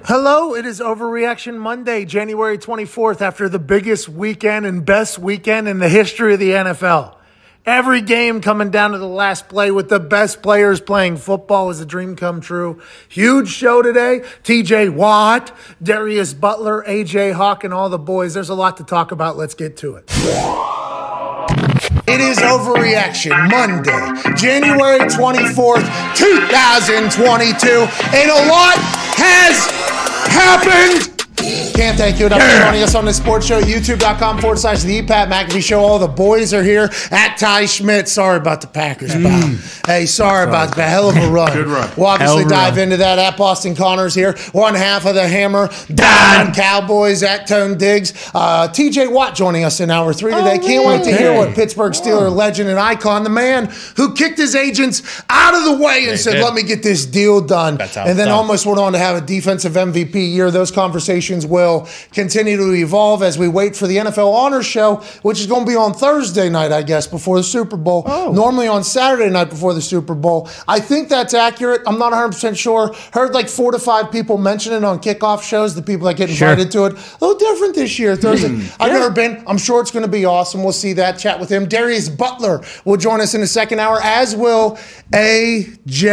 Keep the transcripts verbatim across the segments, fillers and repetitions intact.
Hello, it is Overreaction Monday, January twenty-fourth, after the biggest weekend and best weekend in the history of the N F L. Every game coming down to the last play with the best players playing football is a dream come true. Huge show today. T J Watt, Darius Butler, A J Hawk, and all the boys. There's a lot to talk about. Let's get to it. It is Overreaction Monday, January twenty-fourth, twenty twenty-two, and a lot has happened. Can't thank you enough for joining us on this sports show. YouTube.com forward slash the Pat McAfee Show. All the boys are here. At Ty Schmidt. Sorry about the Packers, pal. Mm. Hey, sorry, sorry about the hell of a run. Good run. We'll obviously dive run. into that. At Boston Connors here. One half of the Hammer. Don Cowboys at Tone Diggs. Uh, T J Watt joining us in hour three today. Oh, Can't wait to hear what Pittsburgh Steeler wow. legend and icon, the man who kicked his agents out of the way and they said, did. let me get this deal done. And then done. almost went on to have a defensive M V P year. Those conversations will continue to evolve as we wait for the N F L Honors Show, which is going to be on Thursday night, I guess, before the Super Bowl. Oh. Normally on Saturday night before the Super Bowl. I think that's accurate. I'm not one hundred percent sure. Heard like four to five people mention it on kickoff shows, the people that get invited sure. to it. A little different this year, Thursday. I've yeah. never been. I'm sure it's going to be awesome. We'll see that. Chat with him. Darius Butler will join us in the second hour, as will A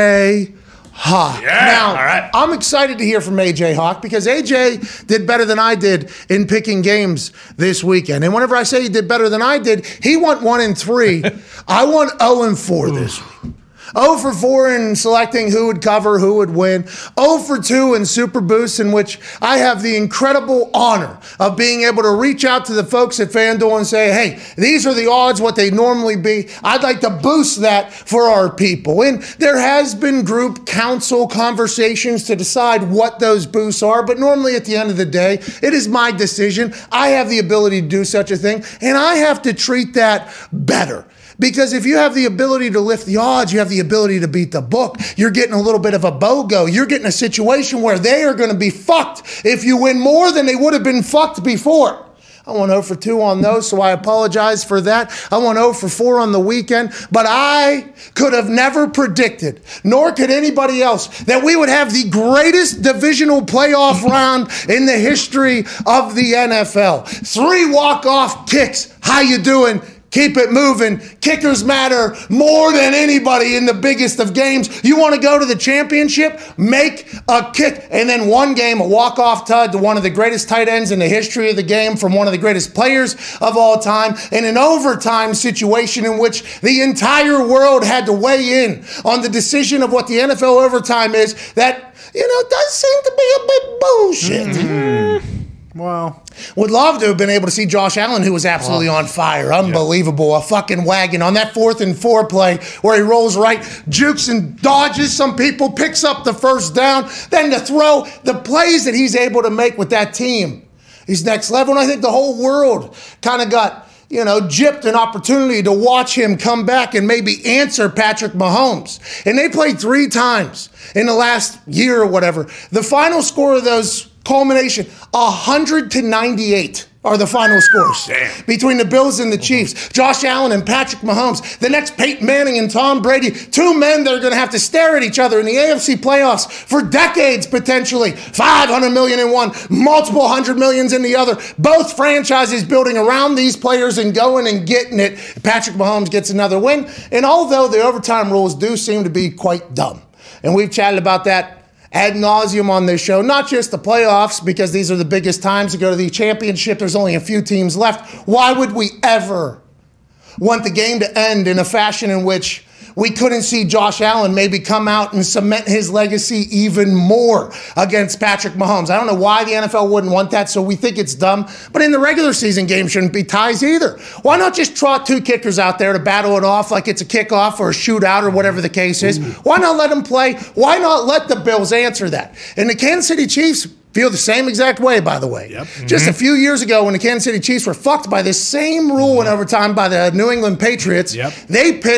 J Hawk. Yeah, now, all right. I'm excited to hear from A J Hawk because A J did better than I did in picking games this weekend. And whenever I say he did better than I did, he went one and three. I went oh and four this week. oh for four in selecting who would cover, who would win. oh for two in Super Boosts, in which I have the incredible honor of being able to reach out to the folks at FanDuel and say, hey, these are the odds, what they normally be. I'd like to boost that for our people. And there has been group council conversations to decide what those boosts are, but normally at the end of the day, it is my decision. I have the ability to do such a thing, and I have to treat that better. Because if you have the ability to lift the odds, you have the ability to beat the book. You're getting a little bit of a BOGO. You're getting a situation where they are going to be fucked if you win more than they would have been fucked before. I went oh for two on those, so I apologize for that. I went oh for four on the weekend, but I could have never predicted, nor could anybody else, that we would have the greatest divisional playoff round in the history of the N F L. Three walk-off kicks. How you doing? Keep it moving. Kickers matter more than anybody in the biggest of games. You want to go to the championship? Make a kick. And then one game, a walk-off tud to one of the greatest tight ends in the history of the game from one of the greatest players of all time, in an overtime situation in which the entire world had to weigh in on the decision of what the N F L overtime is. That, you know, does seem to be a bit bullshit. Mm-hmm. Well, would love to have been able to see Josh Allen, who was absolutely oh, on fire. Unbelievable. Yeah. A fucking wagon on that fourth and four play where he rolls right, jukes and dodges some people, picks up the first down. Then to throw the plays that he's able to make with that team. He's next level. And I think the whole world kind of got, you know, gypped an opportunity to watch him come back and maybe answer Patrick Mahomes. And they played three times in the last year or whatever. The final score of those culmination, one hundred to ninety-eight are the final scores. Damn. Between the Bills and the Chiefs. Josh Allen and Patrick Mahomes. The next Peyton Manning and Tom Brady. Two men that are going to have to stare at each other in the A F C playoffs for decades, potentially. five hundred million in one, multiple hundred millions in the other. Both franchises building around these players and going and getting it. Patrick Mahomes gets another win. And although the overtime rules do seem to be quite dumb, and we've chatted about that ad nauseum on this show, not just the playoffs, because these are the biggest times to go to the championship. There's only a few teams left. Why would we ever want the game to end in a fashion in which we couldn't see Josh Allen maybe come out and cement his legacy even more against Patrick Mahomes? I don't know why the N F L wouldn't want that, so we think it's dumb. But in the regular season game, shouldn't be ties either. Why not just trot two kickers out there to battle it off like it's a kickoff or a shootout or whatever the case is? Why not let them play? Why not let the Bills answer that? And the Kansas City Chiefs feel the same exact way, by the way. Yep. Mm-hmm. Just a few years ago when the Kansas City Chiefs were fucked by this same rule in overtime by the New England Patriots, yep. they pitched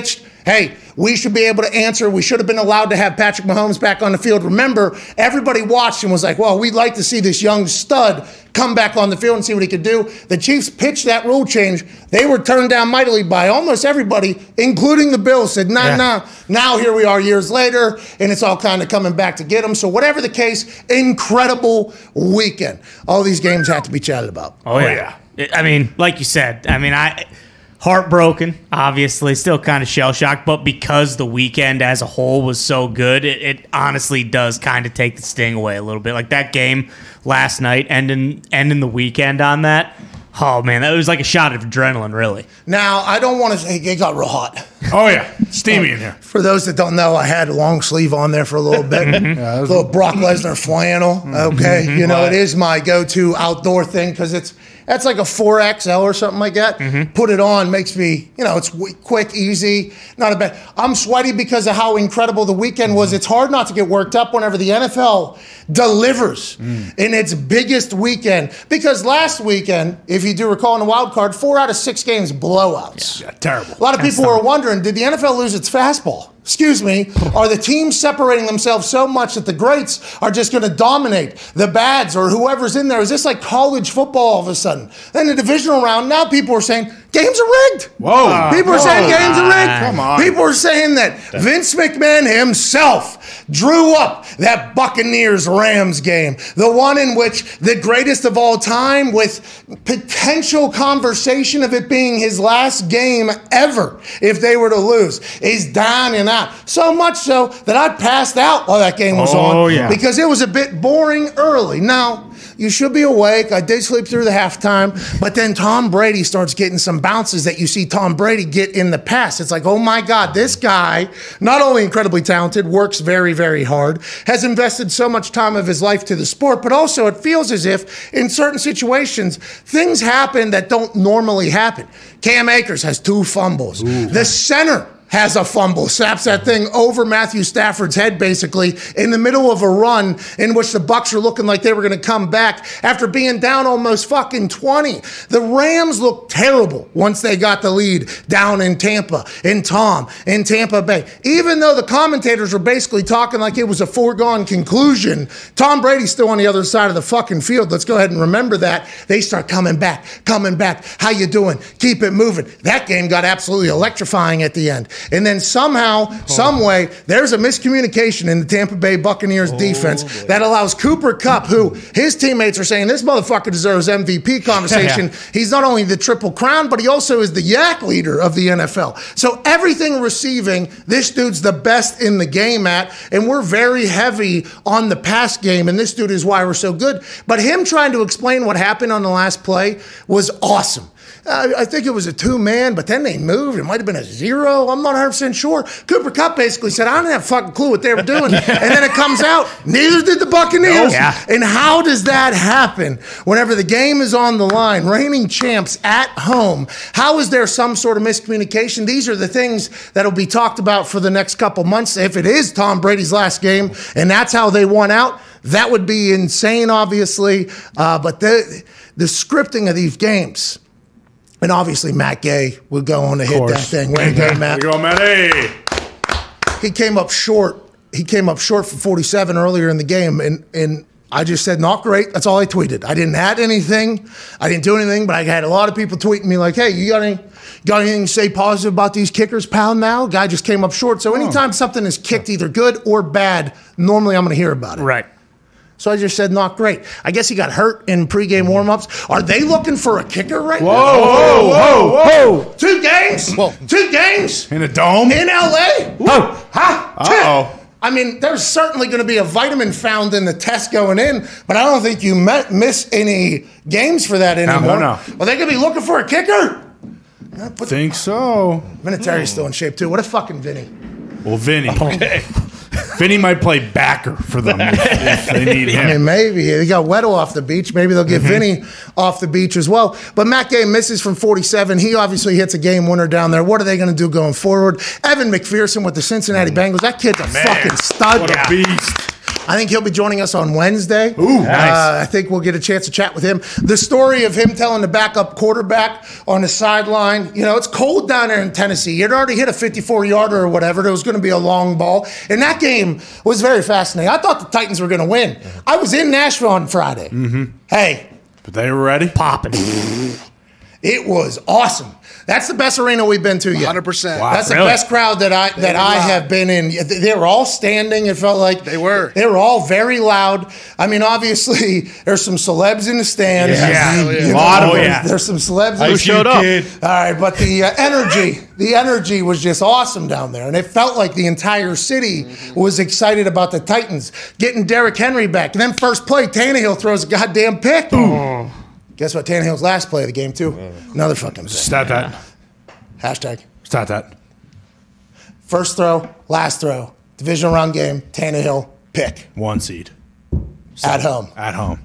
hey, we should be able to answer. We should have been allowed to have Patrick Mahomes back on the field. Remember, everybody watched and was like, well, we'd like to see this young stud come back on the field and see what he could do. The Chiefs pitched that rule change. They were turned down mightily by almost everybody, including the Bills, said, nah, yeah. nah. Now here we are years later, and it's all kind of coming back to get them. So whatever the case, incredible weekend. All these games have to be chatted about. Oh, yeah. yeah. I mean, like you said, I mean, I... heartbroken, obviously, still kind of shell-shocked, but because the weekend as a whole was so good, it, it honestly does kind of take the sting away a little bit. Like that game last night, ending, ending the weekend on that, oh, man, that was like a shot of adrenaline, really. Now, I don't want to say it got real hot. Oh, yeah. Steamy in here. For those that don't know, I had a long sleeve on there for a little bit. yeah, a little Brock Lesnar flannel, okay? Mm-hmm. You know, it is my go-to outdoor thing because it's that's like a four X L or something like that. Mm-hmm. Put it on, makes me, you know, it's w- quick, easy, not a bad. I'm sweaty because of how incredible the weekend was. It's hard not to get worked up whenever the N F L delivers mm. in its biggest weekend. Because last weekend, if you do recall in the wild card, four out of six games blowouts. Yeah, yeah, terrible. A lot of people were wondering, did the N F L lose its fastball? Excuse me, are the teams separating themselves so much that the greats are just going to dominate the bads or whoever's in there? Is this like college football all of a sudden? Then the divisional round, now people are saying, games are rigged. Whoa. People are Whoa. saying games are rigged. Come on. People are saying that Vince McMahon himself drew up that Buccaneers-Rams game, the one in which the greatest of all time with potential conversation of it being his last game ever if they were to lose, is down and out. So much so that I passed out while that game was oh, on yeah. because it was a bit boring early. Now, you should be awake. I did sleep through the halftime, but then Tom Brady starts getting some bounces that you see Tom Brady get in the past. It's like, oh my God, this guy, not only incredibly talented, works very, very hard, has invested so much time of his life to the sport, but also it feels as if in certain situations, things happen that don't normally happen. Cam Akers has two fumbles. Ooh. The center has a fumble, snaps that thing over Matthew Stafford's head, basically, in the middle of a run in which the Bucs are looking like they were going to come back after being down almost fucking twenty. The Rams looked terrible once they got the lead down in Tampa, in Tom, in Tampa Bay. Even though the commentators were basically talking like it was a foregone conclusion, Tom Brady's still on the other side of the fucking field. Let's go ahead and remember that. They start coming back, coming back. How you doing? Keep it moving. That game got absolutely electrifying at the end. And then somehow, oh. some way, there's a miscommunication in the Tampa Bay Buccaneers oh, defense boy. that allows Cooper Kupp, who his teammates are saying, this motherfucker deserves M V P conversation. yeah. He's not only the Triple Crown, but he also is the yak leader of the N F L. So everything receiving, this dude's the best in the game at, and we're very heavy on the pass game, and this dude is why we're so good. But him trying to explain what happened on the last play was awesome. Uh, I think it was a two-man, but then they moved. It might have been a zero. I'm not one hundred percent sure. Cooper Kupp basically said, I didn't have a fucking clue what they were doing. yeah. And then it comes out, neither did the Buccaneers. Oh, yeah. And how does that happen whenever the game is on the line, reigning champs at home? How is there some sort of miscommunication? These are the things that will be talked about for the next couple months. If it is Tom Brady's last game and that's how they won out, that would be insane, obviously. Uh, but the, the scripting of these games, and obviously, Matt Gay would go on to hit that thing. Way to go, Matt. Way to go, Matty. He came up short. He came up short for forty-seven earlier in the game, and and I just said, not great. That's all I tweeted. I didn't add anything. I didn't do anything, but I had a lot of people tweeting me like, hey, you got any, got anything to say positive about these kickers, pal, now? Guy just came up short. So anytime oh. something is kicked either good or bad, normally I'm going to hear about it. Right. So I just said, not great. I guess he got hurt in pregame warmups. Are they looking for a kicker right whoa, now? Whoa, whoa, whoa, whoa. Two games? Whoa. Two games? In a dome? In L A? Oh. Huh? Uh-oh. I mean, there's certainly going to be a vitamin found in the test going in, but I don't think you met, miss any games for that anymore. No, no, no. Are they going to be looking for a kicker? I think so. Vinatieri's still in shape, too. What a fucking Vinny. Well, Vinny. Okay. Vinny might play backer for them if, if they need him. I mean, maybe. They got Weddle off the beach. Maybe they'll get mm-hmm. Vinny off the beach as well. But Matt Gay misses from forty-seven. He obviously hits a game winner down there. What are they going to do going forward? Evan McPherson with the Cincinnati Bengals. That kid's a Man, fucking stud. What a beast. I think he'll be joining us on Wednesday. Ooh, uh, nice. I think we'll get a chance to chat with him. The story of him telling the backup quarterback on the sideline, you know, it's cold down there in Tennessee. He had already hit a fifty-four yarder or whatever. There was going to be a long ball. And that game was very fascinating. I thought the Titans were going to win. I was in Nashville on Friday. Mm-hmm. Hey. But they were ready? Popping. It was awesome. That's the best arena we've been to yet. one hundred percent. Wow. That's Really? the best crowd that I that were I loud. have been in. They were all standing. It felt like They were. They were all very loud. I mean, obviously, there's some celebs in the stands. Yeah. Hell yeah. You A lot know, of them. yeah. There's some celebs. in Who the showed up? All right, but the uh, energy, the energy was just awesome down there, and it felt like the entire city was excited about the Titans getting Derrick Henry back. And then first play, Tannehill throws a goddamn pick. Guess what? Tannehill's last play of the game too. Another fucking pick. Stat that. Hashtag. Stat that. First throw, last throw, divisional round game, Tannehill, pick, One seed. at home. At home.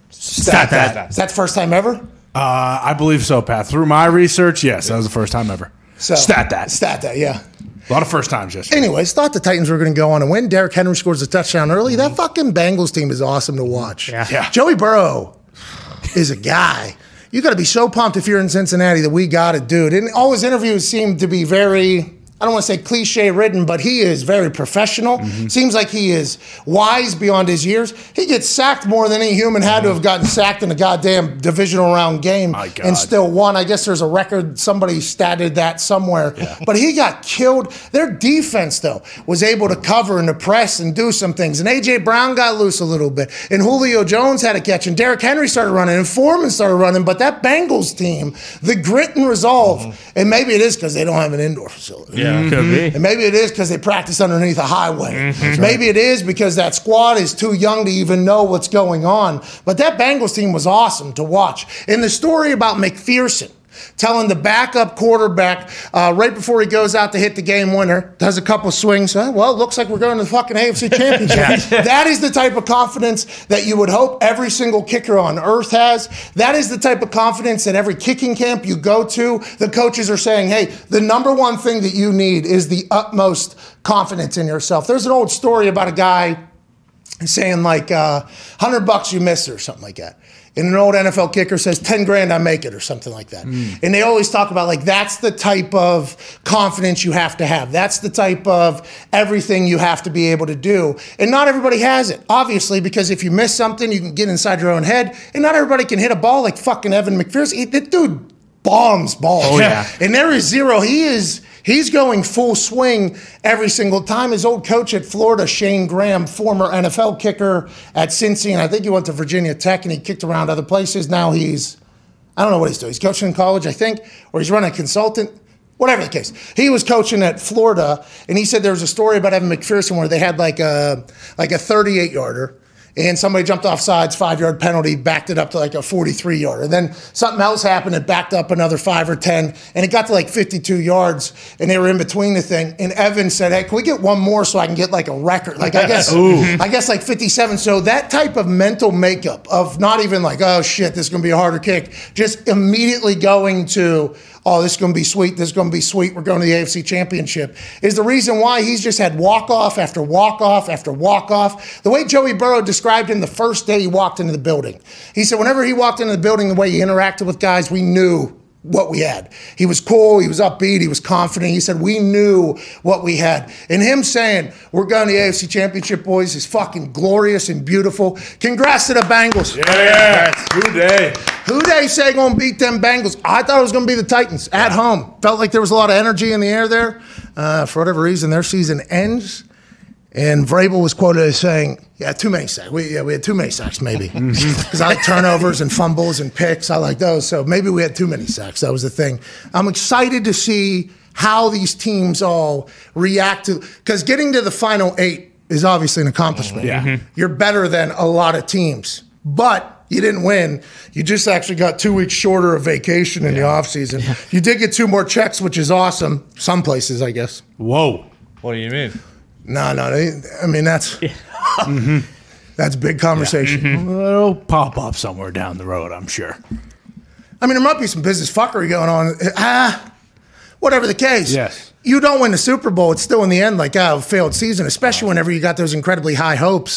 Stat that. Is that the first time ever? Uh, I believe so, Pat. Through my research, yes, that was the first time ever. So, Stat that. Stat that, yeah. A lot of first times yesterday. Anyways, thought the Titans were going to go on and win. Derrick Henry scores a touchdown early. That fucking Bengals team is awesome to watch. Yeah. Yeah. Joey Burrow is a guy. You got to be so pumped if you're in Cincinnati that we got it, dude. And all his interviews seem to be very, I don't want to say cliche ridden, but he is very professional. Mm-hmm. Seems like he is wise beyond his years. He gets sacked more than any human had to have gotten sacked in a goddamn divisional round game My God. and still won. I guess there's a record, somebody statted that somewhere. But he got killed. Their defense, though, was able to cover and to press and do some things. And A J. Brown got loose a little bit. And Julio Jones had a catch. And Derrick Henry started running. And Foreman started running. But that Bengals team, the grit and resolve, and maybe it is because they don't have an indoor facility. Yeah, could be. And maybe it is because they practice underneath a highway. Maybe it is because that squad is too young to even know what's going on. But that Bengals team was awesome to watch. And the story about McPherson telling the backup quarterback uh, right before he goes out to hit the game winner, does a couple swings. Huh? Well, it looks like we're going to the fucking A F C Championship. That is the type of confidence that you would hope every single kicker on earth has. That is the type of confidence that every kicking camp you go to, the coaches are saying, hey, the number one thing that you need is the utmost confidence in yourself. There's an old story about a guy saying like uh, one hundred bucks you missed it or something like that. And an old N F L kicker says ten grand I make it or something like that. Mm. And they always talk about like that's the type of confidence you have to have. That's the type of everything you have to be able to do. And not everybody has it, obviously, because if you miss something, you can get inside your own head. And not everybody can hit a ball like fucking Evan McPherson. That dude bombs balls. Oh, yeah. And there is zero. He is he's going full swing every single time. His old coach at Florida, Shane Graham, former N F L kicker at Cincy, and I think he went to Virginia Tech and he kicked around other places. Now he's, I don't know what he's doing. He's coaching in college, I think, or he's running a consultant. Whatever the case. He was coaching at Florida, and he said there was a story about Evan McPherson where they had like a like a thirty-eight yarder. And somebody jumped off sides, five-yard penalty, backed it up to like a forty-three yarder. And then something else happened, it backed up another five or ten, and it got to like fifty-two yards, and they were in between the thing. And Evan said, hey, can we get one more so I can get like a record? Like I guess I guess like fifty-seven. So that type of mental makeup of not even like, oh shit, this is gonna be a harder kick, just immediately going to, oh, this is going to be sweet, this is going to be sweet, we're going to the A F C Championship, is the reason why he's just had walk-off after walk-off after walk-off. The way Joey Burrow described him the first day he walked into the building. He said whenever he walked into the building, the way he interacted with guys, we knew what we had. He was cool, he was upbeat, he was confident. He said we knew what we had. And him saying, we're going to the A F C Championship, boys, is fucking glorious and beautiful. Congrats to the Bengals. Yeah, who day? Who they say going to beat them Bengals? I thought it was going to be the Titans at home. Felt like there was a lot of energy in the air there. Uh, for whatever reason, their season ends. And Vrabel was quoted as saying, yeah, too many sacks. We, yeah, we had too many sacks, maybe. Because I like turnovers and fumbles and picks. I like those. So maybe we had too many sacks. That was the thing. I'm excited to see how these teams all react to, because getting to the final eight is obviously an accomplishment. Yeah. Mm-hmm. You're better than a lot of teams. But you didn't win. You just actually got two weeks shorter of vacation in yeah. the offseason. Yeah. You did get two more checks, which is awesome. Some places, I guess. Whoa. What do you mean? No, no. They, I mean, that's yeah. mm-hmm. that's big conversation. Yeah. Mm-hmm. It'll pop up somewhere down the road, I'm sure. I mean, there might be some business fuckery going on. Ah, whatever the case. Yes. You don't win the Super Bowl, it's still in the end like oh, a failed season, especially whenever you got those incredibly high hopes.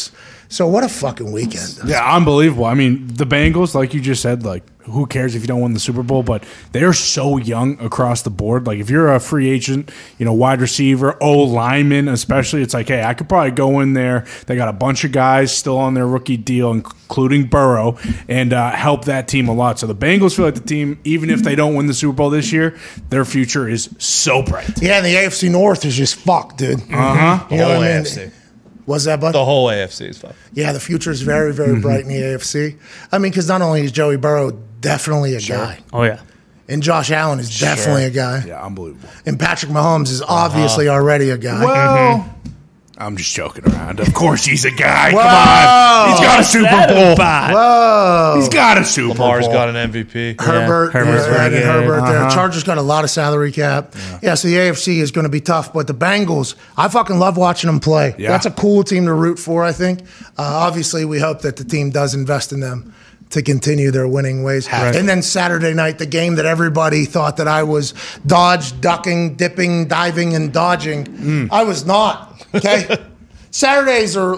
So what a fucking weekend. Yeah, unbelievable. I mean, the Bengals, like you just said, like, who cares if you don't win the Super Bowl? But they're so young across the board. Like, if you're a free agent, you know, wide receiver, O lineman especially, it's like, hey, I could probably go in there. They got a bunch of guys still on their rookie deal, including Burrow, and uh, help that team a lot. So the Bengals feel like the team, even if they don't win the Super Bowl this year, their future is so bright. Yeah, and the A F C North is just fucked, dude. Uh-huh. You know whole what I mean? A F C. What's that, bud? The whole A F C is fun. Yeah, the future is very, very bright in the A F C. I mean, because not only is Joey Burrow definitely a guy, Oh, yeah. and Josh Allen is definitely a guy, Yeah, unbelievable. and Patrick Mahomes is obviously already a guy. Well, I'm just joking around. Of course he's a guy. Whoa. Come on. He's got a Super Bowl. Whoa. He's got a Super Lamar's Bowl. got an M V P. Herbert, Herbert's yeah, very added good. Herbert there. Uh-huh. Chargers got a lot of salary cap. Yeah. so the A F C is going to be tough, but the Bengals, I fucking love watching them play. Yeah. That's a cool team to root for, I think. Uh, obviously, we hope that the team does invest in them to continue their winning ways. Right. And then Saturday night, the game that everybody thought that I was dodge, ducking, dipping, diving, and dodging. Mm. I was not, okay? Saturdays are,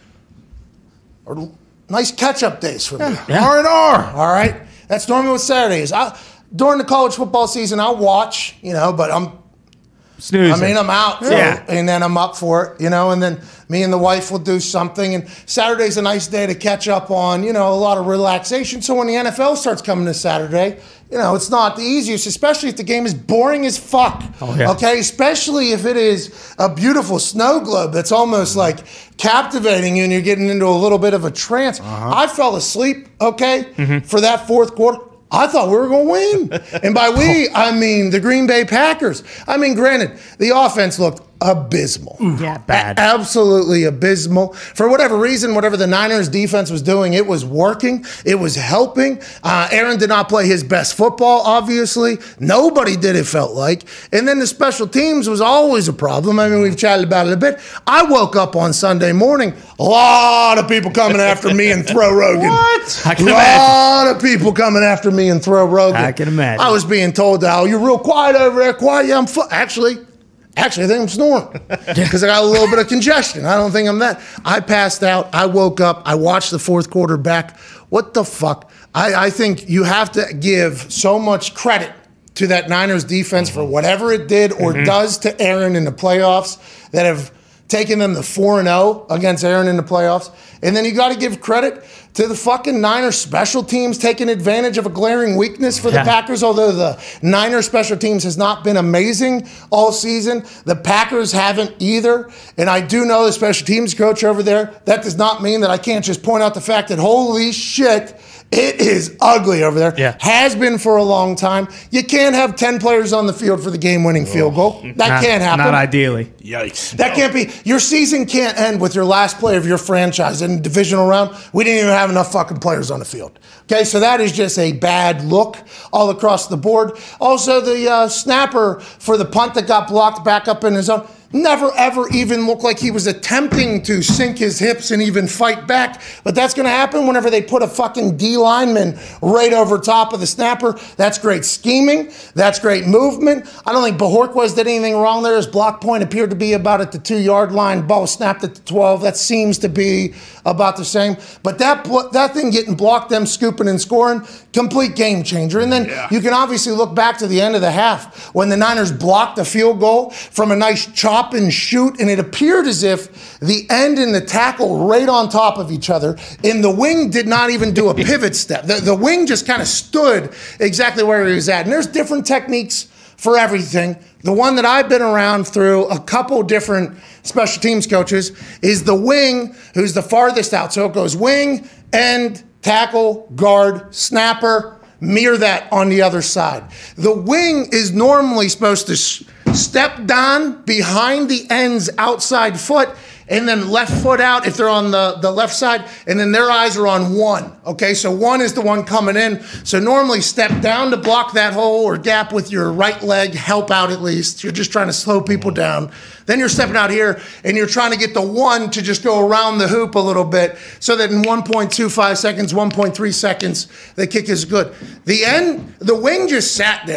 are nice catch-up days for me. R and R. All right, that's normally what Saturday is. I, during the college football season, I'll watch, you know, but I'm, Snoozing. I mean, I'm out, so- Yeah. and then I'm up for it, you know, and then me and the wife will do something, and Saturday's a nice day to catch up on, you know, a lot of relaxation. So when the N F L starts coming this Saturday, you know, it's not the easiest, especially if the game is boring as fuck. Oh, yeah. Okay, especially if it is a beautiful snow globe that's almost like captivating you, and you're getting into a little bit of a trance. I fell asleep, okay, for that fourth quarter. I thought we were going to win. And by we, I mean the Green Bay Packers. I mean, granted, the offense looked abysmal. Yeah, bad. A- absolutely abysmal. For whatever reason, whatever the Niners defense was doing, it was working. It was helping. Uh, Aaron did not play his best football, obviously. Nobody did, it felt like. And then the special teams was always a problem. I mean, we've chatted about it a bit. I woke up on Sunday morning, a lot of people coming after me and Throw Rogan. What? I can A imagine. lot of people coming after me and Throw Rogan. I can imagine. I was being told, "Oh, you're real quiet over there. Quiet." Yeah, I'm fu- actually, actually, I think I'm snoring because I got a little bit of congestion. I don't think I'm that. I passed out. I woke up. I watched the fourth quarter back. What the fuck? I, I think you have to give so much credit to that Niners defense for whatever it did or does to Aaron in the playoffs that have taken them to four and oh against Aaron in the playoffs. And then you got to give credit to the fucking Niners special teams taking advantage of a glaring weakness for the Yeah. Packers. Although the Niners special teams has not been amazing all season, the Packers haven't either. And I do know the special teams coach over there. That does not mean that I can't just point out the fact that holy shit, it is ugly over there. Yeah. Has been for a long time. You can't have ten players on the field for the game-winning field goal. That Not- can't happen. Not ideally. Yikes. That can't be. Your season can't end with your last play of your franchise in the divisional round. We didn't even have enough fucking players on the field. Okay, so that is just a bad look all across the board. Also, the uh, snapper for the punt that got blocked back up in his own never ever even looked like he was attempting to sink his hips and even fight back. But that's going to happen whenever they put a fucking D lineman right over top of the snapper. That's great scheming. That's great movement. I don't think Bajorquez did anything wrong there. His block point appeared to be about at the two-yard line. Ball snapped at the twelve. That seems to be about the same. But that blo- that thing getting blocked, them scooping and scoring, complete game changer. And then Yeah. you can obviously look back to the end of the half when the Niners blocked the field goal from a nice chop and shoot, and it appeared as if the end and the tackle right on top of each other, and the wing did not even do a pivot step. The, the wing just kind of stood exactly where he was at. And there's different techniques for everything. The one that I've been around through a couple different special teams coaches is the wing who's the farthest out. So it goes wing, end, tackle, guard, snapper, mirror that on the other side. The wing is normally supposed to s- step down behind the end's outside foot and then left foot out if they're on the, the left side, and then their eyes are on one. Okay, so one is the one coming in. So normally step down to block that hole or gap with your right leg, help out at least. You're just trying to slow people down. Then you're stepping out here and you're trying to get the one to just go around the hoop a little bit so that in one point two five seconds, one point three seconds, the kick is good. The end, the wing just sat there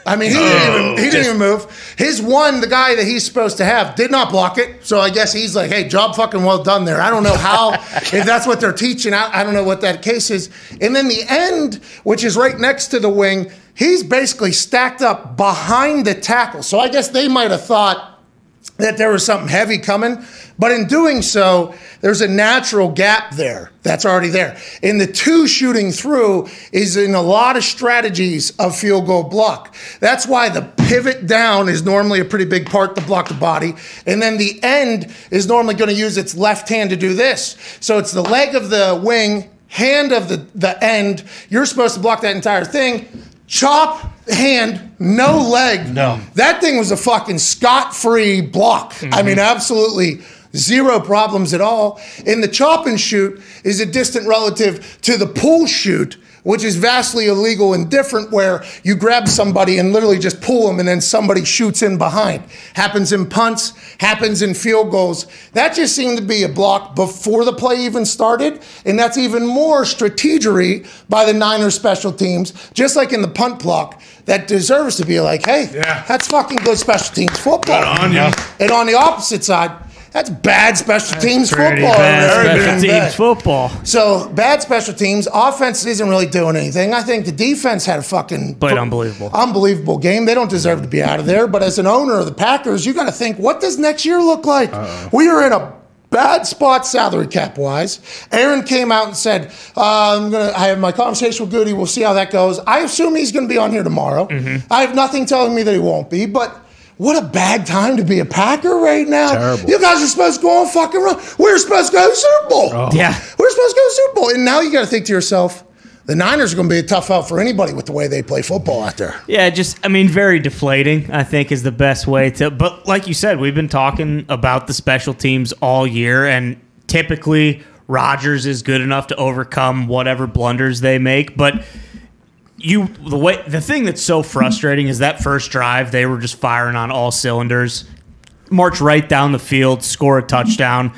I mean, he, didn't, even, he didn't even move. His one, the guy that he's supposed to have, did not block it. So I guess he's like, hey, job fucking well done there. I don't know how, if that's what they're teaching. I, I don't know what that case is. And then the end, which is right next to the wing, he's basically stacked up behind the tackle. So I guess they might have thought that there was something heavy coming. But in doing so, there's a natural gap there that's already there. And the two shooting through is in a lot of strategies of field goal block. That's why the pivot down is normally a pretty big part to block the body. And then the end is normally going to use its left hand to do this. So it's the leg of the wing, hand of the, the end. You're supposed to block that entire thing. Chop, hand, no leg. No. That thing was a fucking scot-free block. Mm-hmm. I mean, absolutely zero problems at all. And the chop and shoot is a distant relative to the pull shoot, which is vastly illegal and different, where you grab somebody and literally just pull them and then somebody shoots in behind. Happens in punts, happens in field goals. That just seemed to be a block before the play even started, and that's even more strategery by the Niners special teams, just like in the punt block, that deserves to be like, hey, yeah. that's fucking good special teams football. Good on you. And on the opposite side, that's bad special teams Pretty football. bad Very special bad. teams football. So, bad special teams. Offense isn't really doing anything. I think the defense had a fucking... Played unbelievable. Unbelievable game. They don't deserve to be out of there. But as an owner of the Packers, you got to think, what does next year look like? Uh-oh. We are in a bad spot salary cap-wise. Aaron came out and said, uh, I'm gonna, I have my conversation with Goody. We'll see how that goes. I assume he's going to be on here tomorrow. Mm-hmm. I have nothing telling me that he won't be, but... What a bad time to be a Packer right now. Terrible. You guys are supposed to go on fucking run. We're supposed to go to the Super Bowl. Oh. Yeah. We're supposed to go to the Super Bowl. And now you got to think to yourself, the Niners are going to be a tough out for anybody with the way they play football out there. Yeah, just, I mean, very deflating, I think, is the best way to. But like you said, we've been talking about the special teams all year, and typically Rodgers is good enough to overcome whatever blunders they make. But you, the way, the thing that's so frustrating is that first drive, they were just firing on all cylinders, march right down the field, score a touchdown.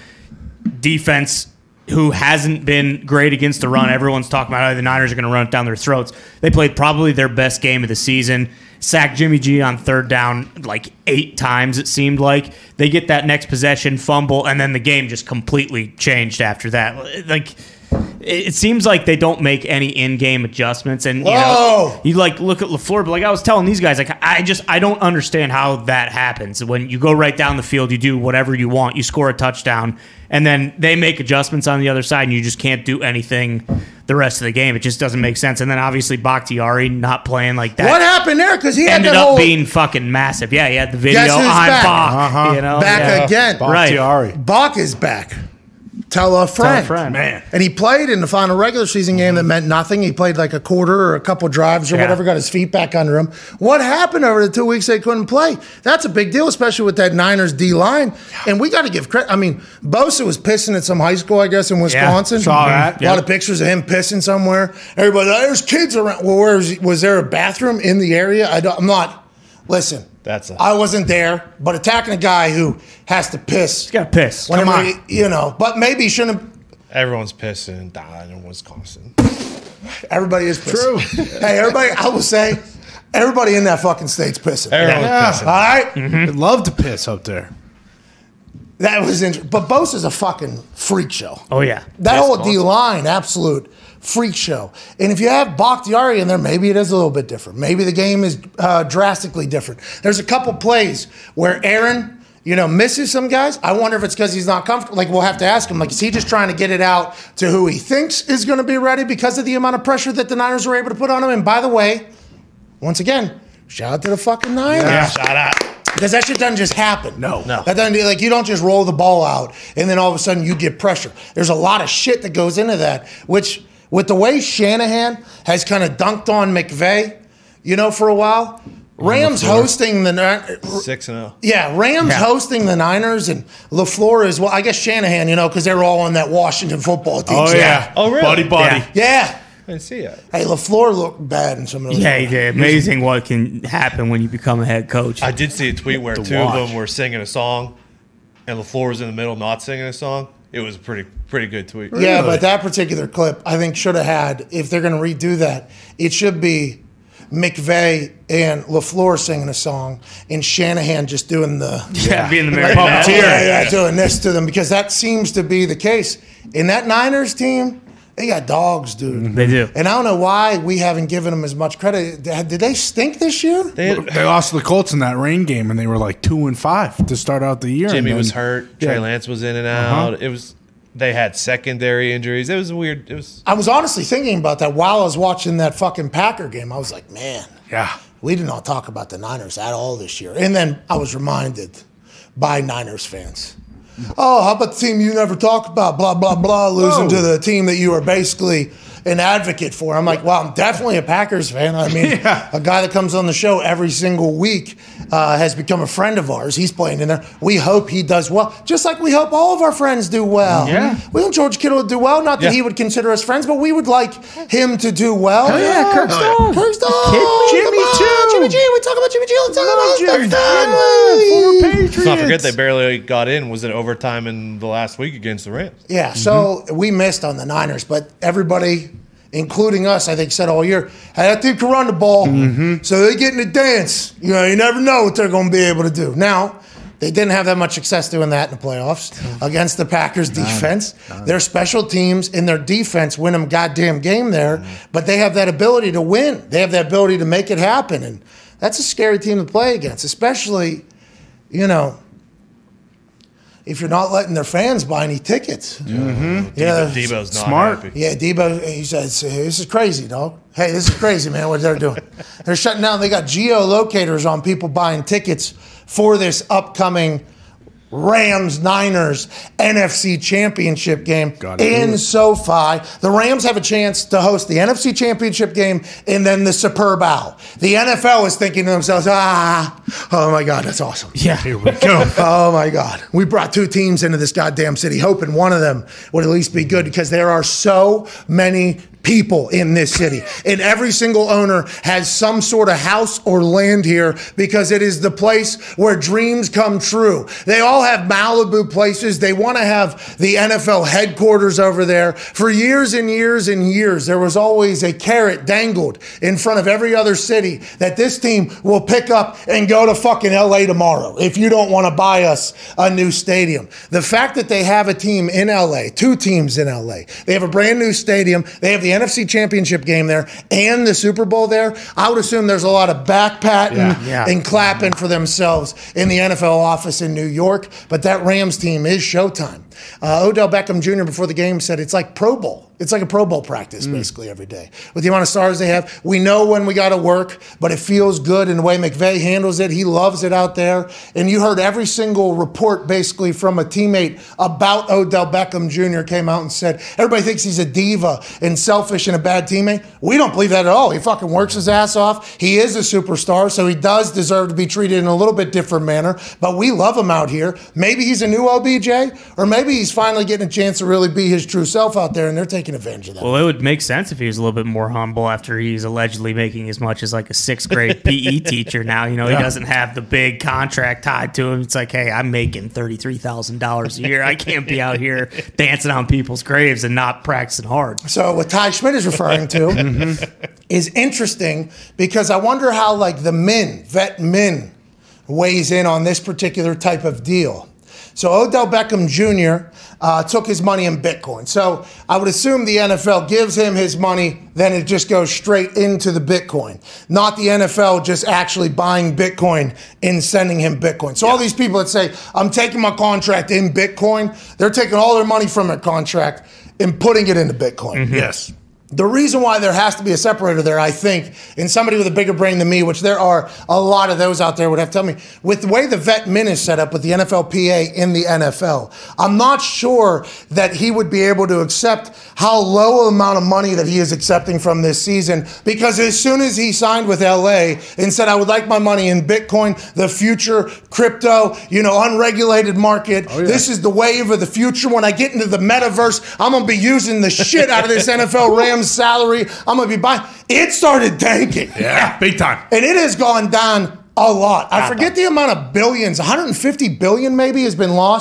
Defense, who hasn't been great against the run, everyone's talking about how the Niners are going to run it down their throats. They played probably their best game of the season. Sacked Jimmy G on third down like eight times, it seemed like. They get that next possession, fumble, and then the game just completely changed after that. Like, it seems like they don't make any in-game adjustments, and you Whoa. know, you like look at LaFleur, but like I was telling these guys, like I just I don't understand how that happens. When you go right down the field, you do whatever you want, you score a touchdown, and then they make adjustments on the other side, and you just can't do anything the rest of the game. It just doesn't make sense. And then obviously Bakhtiari not playing like that. What happened there? Because he had ended that up whole, being fucking massive. Yeah, he had the video. Guess who's I'm back? Bach. Uh-huh. You know, back yeah. again. Bakhtiari. Bach is back. Tell a friend. Tell a friend. Man. And he played in the final regular season game that meant nothing. He played like a quarter or a couple drives or Yeah. whatever, got his feet back under him. What happened over the two weeks they couldn't play? That's a big deal, especially with that Niners D-line. And we got to give credit. I mean, Bosa was pissing at some high school, I guess, in Wisconsin. saw that. A lot of pictures of him pissing somewhere. Everybody, there's kids around. Well, where was, was there a bathroom in the area? I don't, I'm not. Listen. That's a- I wasn't there, but attacking a guy who has to piss. He's got to piss. Whenever Come on. he- you know, but maybe he shouldn't have. Everyone's pissing and dying in Wisconsin. Everybody is pissing. True. Hey, everybody, I will say, everybody in that fucking state's pissing. Everyone's Yeah. pissing. All right? I'd love to piss up there. That was interesting. But Bosa's a fucking freak show. Oh yeah. That whole D-line, absolute freak show. And if you have Bakhtiari in there, maybe it is a little bit different. Maybe the game is uh, drastically different. There's a couple plays where Aaron, you know, misses some guys. I wonder if it's because he's not comfortable. Like, we'll have to ask him. Like, is he just trying to get it out to who he thinks is going to be ready because of the amount of pressure that the Niners were able to put on him? And by the way, once again, shout out to the fucking Niners. Yeah, shout out. Because that shit doesn't just happen. No. No. That doesn't, like, you don't just roll the ball out and then all of a sudden you get pressure. There's a lot of shit that goes into that, which with the way Shanahan has kind of dunked on McVay, you know, for a while, Rams hosting the Niners. Six and oh. Yeah, Rams Yeah. hosting the Niners and LaFleur as well. I guess Shanahan, you know, because they were all on that Washington football team. Oh, So, yeah. Oh, really? Buddy, buddy. Yeah. Yeah. I didn't see it. Hey, LaFleur looked bad in some of those. Yeah, he did. Amazing what can happen when you become a head coach. I did see a tweet where To two watch. of them were singing a song, and LaFleur was in the middle not singing a song. It was a pretty pretty good tweet. Yeah, but that particular clip, I think, should have had, if they're going to redo that, it should be McVay and LaFleur singing a song and Shanahan just doing the Yeah, being the like, marionette. yeah, yeah, doing this to them because that seems to be the case. In that Niners team, they got dogs, dude. They do. And I don't know why we haven't given them as much credit. Did they stink this year? They had, They lost to the Colts in that rain game, and they were like two and five to start out the year. Jimmy and then- was hurt. Trey Yeah. Lance was in and out. Uh-huh. It was. They had secondary injuries. It was weird. It was. I was honestly thinking about that while I was watching that fucking Packer game. I was like, man, Yeah. we did not talk about the Niners at all this year. And then I was reminded by Niners fans. Oh, how about the team you never talk about, blah, blah, blah, losing Whoa. to the team that you are basically an advocate for. I'm like, well, I'm definitely a Packers fan. I mean, Yeah. a guy that comes on the show every single week uh, has become a friend of ours. He's playing in there. We hope he does well, just like we hope all of our friends do well. Yeah. We want George Kittle to do well. Not that Yeah. he would consider us friends, but we would like him to do well. Oh, yeah, Kirk's dog. Kirk's dog. Jimmy, Come on, too. Jimmy G. We talk about Jimmy G all the time. Love Kirk's Jimmy. dog. Yeah, former Patriots. Let's not forget they barely got in. Was it overtime in the last week against the Rams? Yeah, so we missed on the Niners, but everybody, including us, I think, said all year, hey, that team can run the ball, so they get in the dance. You know, you never know what they're going to be able to do. Now, they didn't have that much success doing that in the playoffs against the Packers defense. Their special teams and their defense win them goddamn game there, but they have that ability to win. They have that ability to make it happen, and that's a scary team to play against, especially, you know, if you're not letting their fans buy any tickets. Mm-hmm. Yeah, Debo's not Smart. happy. yeah, Debo, he says, this is crazy, dog. Hey, this is crazy, man, what they're doing. They're shutting down. They got geolocators on people buying tickets for this upcoming Rams Niners N F C Championship game Gotta do in it. SoFi. The Rams have a chance to host the N F C Championship game and then the Super Bowl. The N F L is thinking to themselves, ah, oh my God, that's awesome. Yeah. Here we go. Oh my God. We brought two teams into this goddamn city, hoping one of them would at least be good because there are so many people in this city. And every single owner has some sort of house or land here because it is the place where dreams come true. They all have Malibu places. They want to have the N F L headquarters over there. For years and years and years, there was always a carrot dangled in front of every other city that this team will pick up and go to fucking L A tomorrow if you don't want to buy us a new stadium. The fact that they have a team in L A, two teams in L A, they have a brand new stadium, they have the N F C Championship game there and the Super Bowl there, I would assume there's a lot of back patting Yeah. Yeah. and clapping for themselves in the N F L office in New York. But that Rams team is showtime. Uh, Odell Beckham Junior before the game said it's like Pro Bowl. It's like a Pro Bowl practice basically every day. With the amount of stars they have, we know when we got to work, but it feels good in the way McVay handles it. He loves it out there. And you heard every single report basically from a teammate about Odell Beckham Junior came out and said, everybody thinks he's a diva and selfish and a bad teammate. We don't believe that at all. He fucking works his ass off. He is a superstar, so he does deserve to be treated in a little bit different manner, but we love him out here. Maybe he's a new O B J, or maybe he's finally getting a chance to really be his true self out there, and they're taking advantage of that. Well, it would make sense if he was a little bit more humble after he's allegedly making as much as like a sixth grade P E teacher now. You know, he doesn't have the big contract tied to him. It's like, hey, I'm making thirty-three thousand dollars a year. I can't be out here dancing on people's graves and not practicing hard. So what Ty Schmidt is referring to is interesting because I wonder how like the men, vet men, weighs in on this particular type of deal. So Odell Beckham Junior Uh, took his money in Bitcoin. So I would assume the N F L gives him his money, then it just goes straight into the Bitcoin. Not the N F L just actually buying Bitcoin and sending him Bitcoin. So all these people that say, I'm taking my contract in Bitcoin, they're taking all their money from their contract and putting it into Bitcoin. Yes. The reason why there has to be a separator there, I think, and somebody with a bigger brain than me, which there are a lot of those out there, would have to tell me, with the way the vet min is set up with the N F L P A in the N F L, I'm not sure that he would be able to accept how low amount of money that he is accepting from this season, because as soon as he signed with L A and said, I would like my money in Bitcoin, the future crypto, you know, unregulated market, Oh, yeah. this is the wave of the future. When I get into the metaverse, I'm going to be using the shit out of this N F L Rams salary. I'm going to be buying. It started tanking. Yeah, big time. And it has gone down a lot. I Ah, forget the amount of billions, one hundred fifty billion maybe has been lost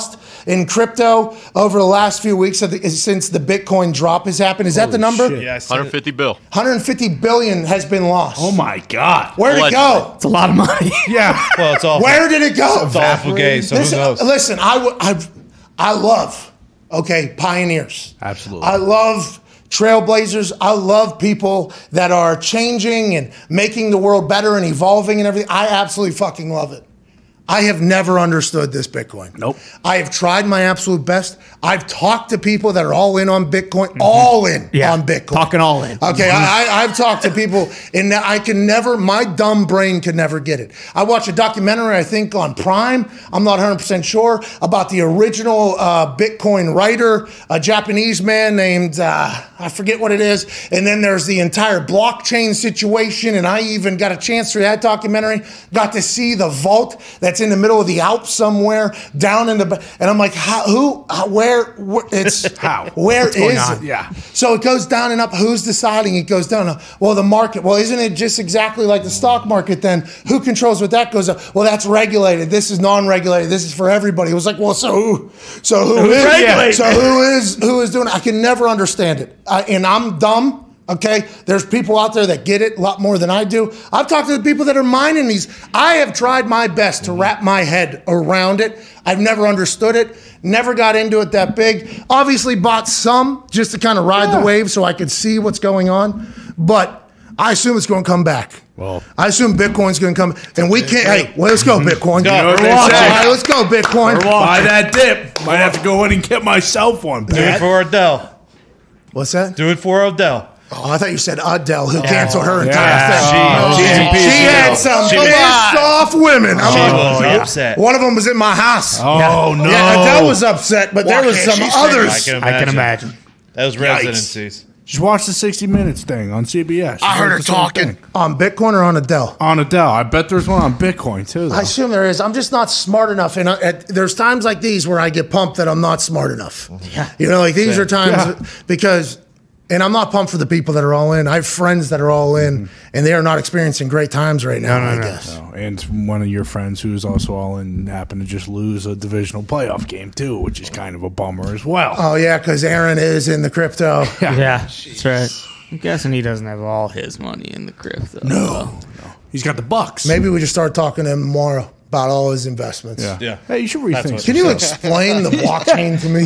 in crypto over the last few weeks of the, since the Bitcoin drop has happened. Is that the number? shit. Yeah, I seen one hundred fifty bill. one hundred fifty billion has been lost. Oh my god. Where'd it go? It's a lot of money. Yeah. Well, it's awful. Where did it go? It's awful gay, so Listen, who knows? listen, I, w- I, I love, okay, pioneers. Absolutely. I love trailblazers. I love people that are changing and making the world better and evolving and everything. I absolutely fucking love it. I have never understood this Bitcoin. Nope. I have tried my absolute best. I've talked to people that are all in on Bitcoin, mm-hmm. all in Yeah, on Bitcoin. talking all in. Okay, I, I, I've talked to people, and I can never, my dumb brain could never get it. I watched a documentary, I think, on Prime, I'm not one hundred percent sure, about the original uh, Bitcoin writer, a Japanese man named, uh, I forget what it is, and then there's the entire blockchain situation, and I even got a chance through that documentary, got to see the vault that's in the middle of the Alps somewhere, down in the, and I'm like, how, who, how, where, where, it's, How? where What's going is on? it? Yeah. So it goes down and up. Who's deciding? It goes down. Well, the market. Well, isn't it just exactly like the stock market then? Who controls what that goes up? Well, that's regulated. This is non-regulated. This is for everybody. It was like, well, so who? So who Who's is? regulated? So who is? Who is doing it? I can never understand it. I, and I'm dumb. Okay, there's people out there that get it a lot more than I do. I've talked to the people that are mining these. I have tried my best to wrap my head around it. I've never understood it, never got into it that big. Obviously bought some just to kind of ride Yeah. the wave so I could see what's going on. But I assume it's going to come back. Well, I assume Bitcoin's going to come. And we can't, hey, well, let's go Bitcoin. go. All We're right, walking. let's go Bitcoin. buy that dip. Might have to go in and get myself one. Do it for Odell. What's that? Do it for Odell. Oh, I thought you said Adele, who canceled her entire Yeah. thing. She- she's a piece She of had shit. some She pissed was- off women. I'm She like, was yeah. upset. one of them was in my house. Oh no. Yeah, Adele was upset, but there Why was can't some she say others. I can I can imagine. imagine. Those residencies. Just watch the sixty minutes thing on C B S. I heard her the same talking thing. on Bitcoin or on Adele. On Adele. I bet there's one on Bitcoin too. Though. I assume there is. I'm just not smart enough, and I, at, there's times like these where I get pumped that I'm not smart enough. Yeah. You know, like these are times Yeah. because, and I'm not pumped for the people that are all in. I have friends that are all in, and they are not experiencing great times right now. No, no, I no. guess. Oh, and one of your friends who's also all in happened to just lose a divisional playoff game too, which is kind of a bummer as well. Oh yeah, because Aaron is in the crypto. Yeah, that's right. I'm guessing he doesn't have all his money in the crypto. No. He's got the Bucks. Maybe we just start talking to him tomorrow about all his investments. Yeah. Yeah. Hey, you should That's rethink. what- some Can you stuff. explain the blockchain to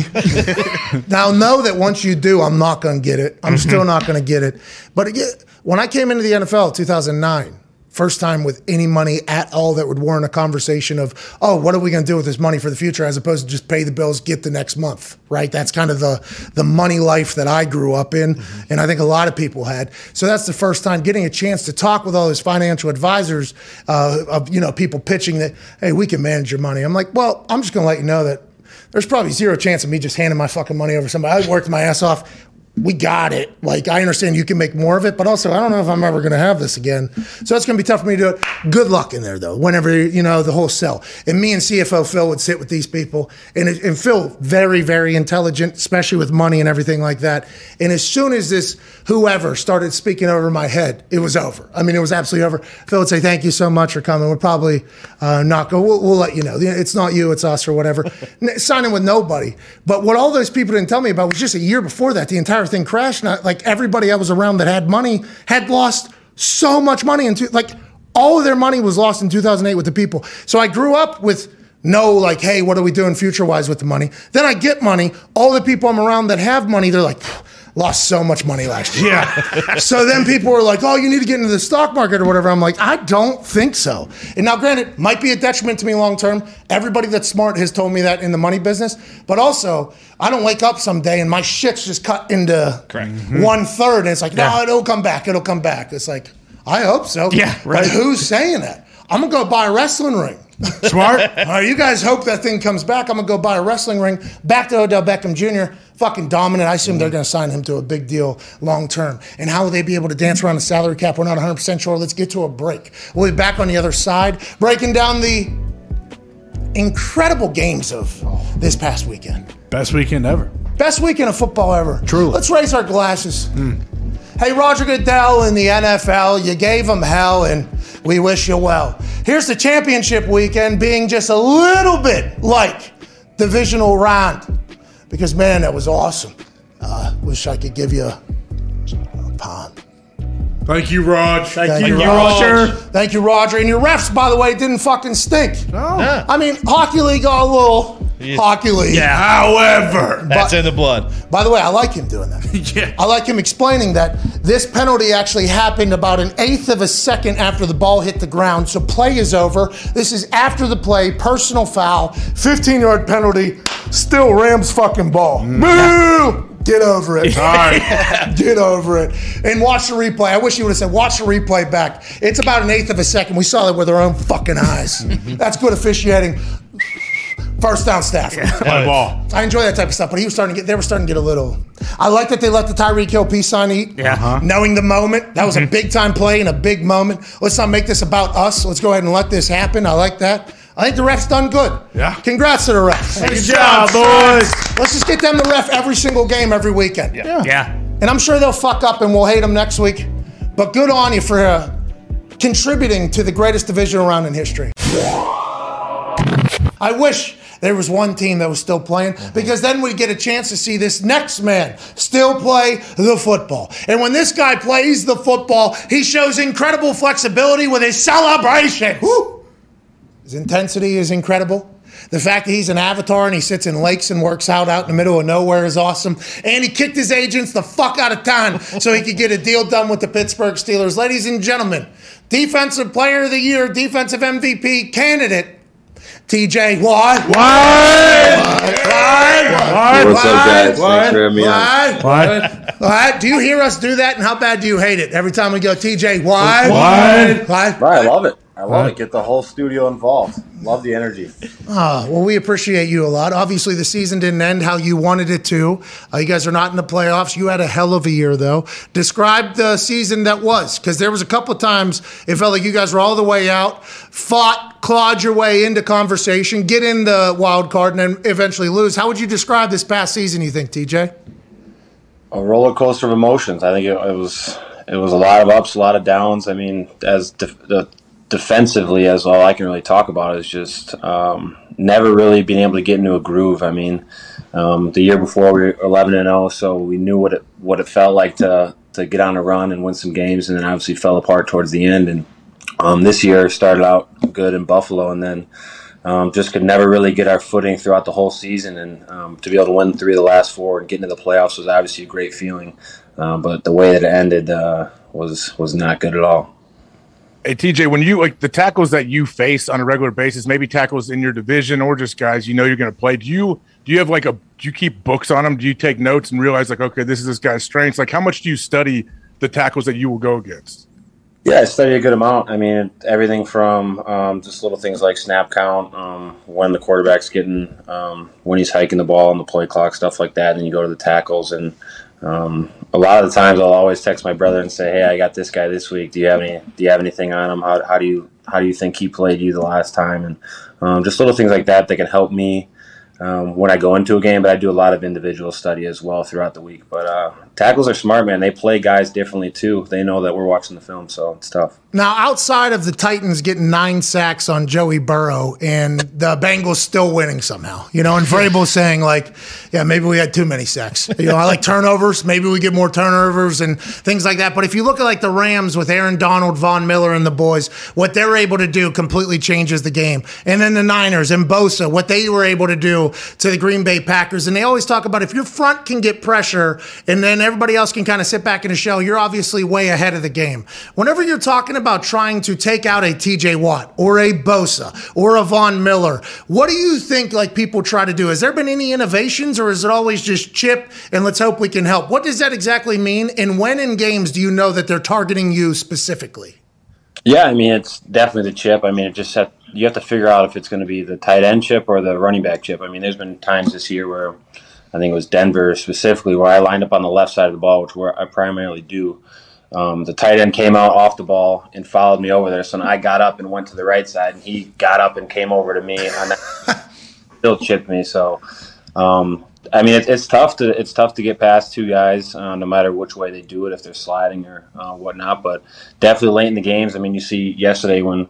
me? Now, know that once you do, I'm not going to get it. I'm still not going to get it. But again, when I came into the N F L in two thousand nine, first time with any money at all that would warrant a conversation of, oh, what are we going to do with this money for the future, as opposed to just pay the bills, get the next month, right? That's kind of the, the money life that I grew up in, mm-hmm. and I think a lot of people had. So that's the first time getting a chance to talk with all those financial advisors uh, of, you know, people pitching that, hey, we can manage your money. I'm like, well, I'm just going to let you know that there's probably zero chance of me just handing my fucking money over to somebody. I worked my ass off. We got it. Like, I understand you can make more of it, but also I don't know if I'm ever going to have this again. So it's going to be tough for me to do it. Good luck in there, though, whenever, you know, the whole sell. And me and C F O Phil would sit with these people, and, it, and Phil, very, very intelligent, especially with money and everything like that. And as soon as this whoever started speaking over my head, it was over. I mean, it was absolutely over. Phil would say, thank you so much for coming. We'll probably uh, not go. We'll, we'll let you know. It's not you, it's us or whatever. Signing with nobody. But what all those people didn't tell me about was just a year before that, the entire thing crashed. And I, like everybody I was around that had money had lost so much money. Into like all of their money was lost in two thousand eight with the people. So I grew up with no like, hey, what are we doing future wise with the money? Then I get money. All the people I'm around that have money, they're like, lost so much money last year. Yeah. So then people were like, oh, you need to get into the stock market or whatever. I'm like, I don't think so. And now granted, might be a detriment to me long term. Everybody that's smart has told me that in the money business. But also, I don't wake up someday and my shit's just cut into Correct. one third. And it's like, no, Yeah. it'll come back. It'll come back. It's like, I hope so. Yeah, right. But who's saying that? I'm going to go buy a wrestling ring. Smart. All right, you guys hope that thing comes back. I'm going to go buy a wrestling ring. Back to Odell Beckham Junior Fucking dominant. I assume they're going to sign him to a big deal long term. And how will they be able to dance around the salary cap? We're not one hundred percent sure. Let's get to a break. We'll be back on the other side, breaking down the incredible games of this past weekend. Best weekend ever. Best weekend of football ever. Truly. Let's raise our glasses. Hey, Roger Goodell in the N F L, you gave him hell, and we wish you well. Here's the championship weekend being just a little bit like divisional round. Because, man, that was awesome. Uh, wish I could give you a, a pound. Thank you, Raj. Thank, Thank you, you, Roger. Roger. Thank you, Roger. And your refs, by the way, didn't fucking stink. No. Yeah. I mean, Hockey League got a little Yeah. Hockey League. Yeah. However. That's But- in the blood. By the way, I like him doing that. Yeah. I like him explaining that this penalty actually happened about an eighth of a second after the ball hit the ground. So play is over. This is after the play, personal foul, fifteen-yard penalty, still Rams fucking ball. Boo! Get over it. All right. Get over it. And watch the replay. I wish you would have said, watch the replay back. It's about an eighth of a second. We saw it with our own fucking eyes. That's good officiating. First down, Stafford. My ball. I enjoy that type of stuff, but he was starting to get. They were starting to get a little. I like that they let the Tyreek Hill peace sign eat. Yeah. Uh-huh. Knowing the moment, that was a big time play and a big moment. Let's not make this about us. Let's go ahead and let this happen. I like that. I think the refs done good. Yeah. Congrats to the refs. Good job, boys. Let's just get them to ref every single game, every weekend. Yeah. Yeah. And I'm sure they'll fuck up and we'll hate them next week. But good on you for uh, contributing to the greatest divisional round in history. I wish there was one team that was still playing, because then we'd get a chance to see this next man still play the football. And when this guy plays the football, he shows incredible flexibility with his celebration. Woo! His intensity is incredible. The fact that he's an avatar and he sits in lakes and works out out in the middle of nowhere is awesome. And he kicked his agents the fuck out of town so he could get a deal done with the Pittsburgh Steelers. Ladies and gentlemen, Defensive Player of the Year, Defensive M V P candidate, T J Watt. What? What? What's up, guys? What? Thanks for having me on. What? What? What? Do you hear us do that? And how bad do you hate it every time we go, T J Watt? What? What? Right, I love it. I love Huh? it. Get the whole studio involved. Love the energy. Ah, well, we appreciate you a lot. Obviously, the season didn't end how you wanted it to. Uh, you guys are not in the playoffs. You had a hell of a year, though. Describe the season that was, because there was a couple of times it felt like you guys were all the way out, fought, clawed your way into conversation, get in the wild card, and then eventually lose. How would you describe this past season, you think, T J? A roller coaster of emotions. I think it, it was it was a lot of ups, a lot of downs. I mean, as def- the defensively, as all I can really talk about is just um, never really being able to get into a groove. I mean, um, the year before we were eleven and zero, so we knew what it what it felt like to to get on a run and win some games, and then obviously fell apart towards the end. And um, this year started out good in Buffalo, and then um, just could never really get our footing throughout the whole season. And um, to be able to win three of the last four and get into the playoffs was obviously a great feeling. Um, but the way that it ended uh, was was not good at all. Hey, T J, when you like the tackles that you face on a regular basis, maybe tackles in your division or just guys you know you're going to play, do you do you have like a do you keep books on them? Do you take notes and realize like, okay, this is this guy's strengths? Like, how much do you study the tackles that you will go against? Yeah, I study a good amount. I mean, everything from um, just little things like snap count, um, when the quarterback's getting, um, when he's hiking the ball on the play clock, stuff like that. And you go to the tackles, and um, a lot of the times I'll always text my brother and say, "Hey, I got this guy this week. Do you have any? Do you have anything on him? How, how do you how do you think he played you the last time?" And um, just little things like that that can help me um, when I go into a game. But I do a lot of individual study as well throughout the week. But uh, tackles are smart, man. They play guys differently too. They know that we're watching the film, so it's tough. Now, outside of the Titans getting nine sacks on Joey Burrow and the Bengals still winning somehow, you know, and Vrabel saying like, yeah, maybe we had too many sacks. You know, I like turnovers. Maybe we get more turnovers and things like that. But if you look at like the Rams with Aaron Donald, Von Miller, and the boys, what they're able to do completely changes the game. And then the Niners and Bosa, what they were able to do to the Green Bay Packers. And they always talk about if your front can get pressure and then everybody else can kind of sit back in a shell, you're obviously way ahead of the game. Whenever you're talking about trying to take out a T J Watt or a Bosa or a Von Miller, what do you think like people try to do? Has there been any innovations, or is it always just chip and let's hope we can help? What does that exactly mean? And when in games do you know that they're targeting you specifically? Yeah, I mean, it's definitely the chip. I mean, it just have, you have to figure out if it's going to be the tight end chip or the running back chip. I mean, there's been times this year where I think it was Denver specifically where I lined up on the left side of the ball, which where I primarily do. Um, the tight end came out off the ball and followed me over there. So then I got up and went to the right side, and he got up and came over to me and still chipped me. So, um, I mean, it, it's tough to it's tough to get past two guys, uh, no matter which way they do it, if they're sliding or uh, whatnot. But definitely late in the games. I mean, you see yesterday when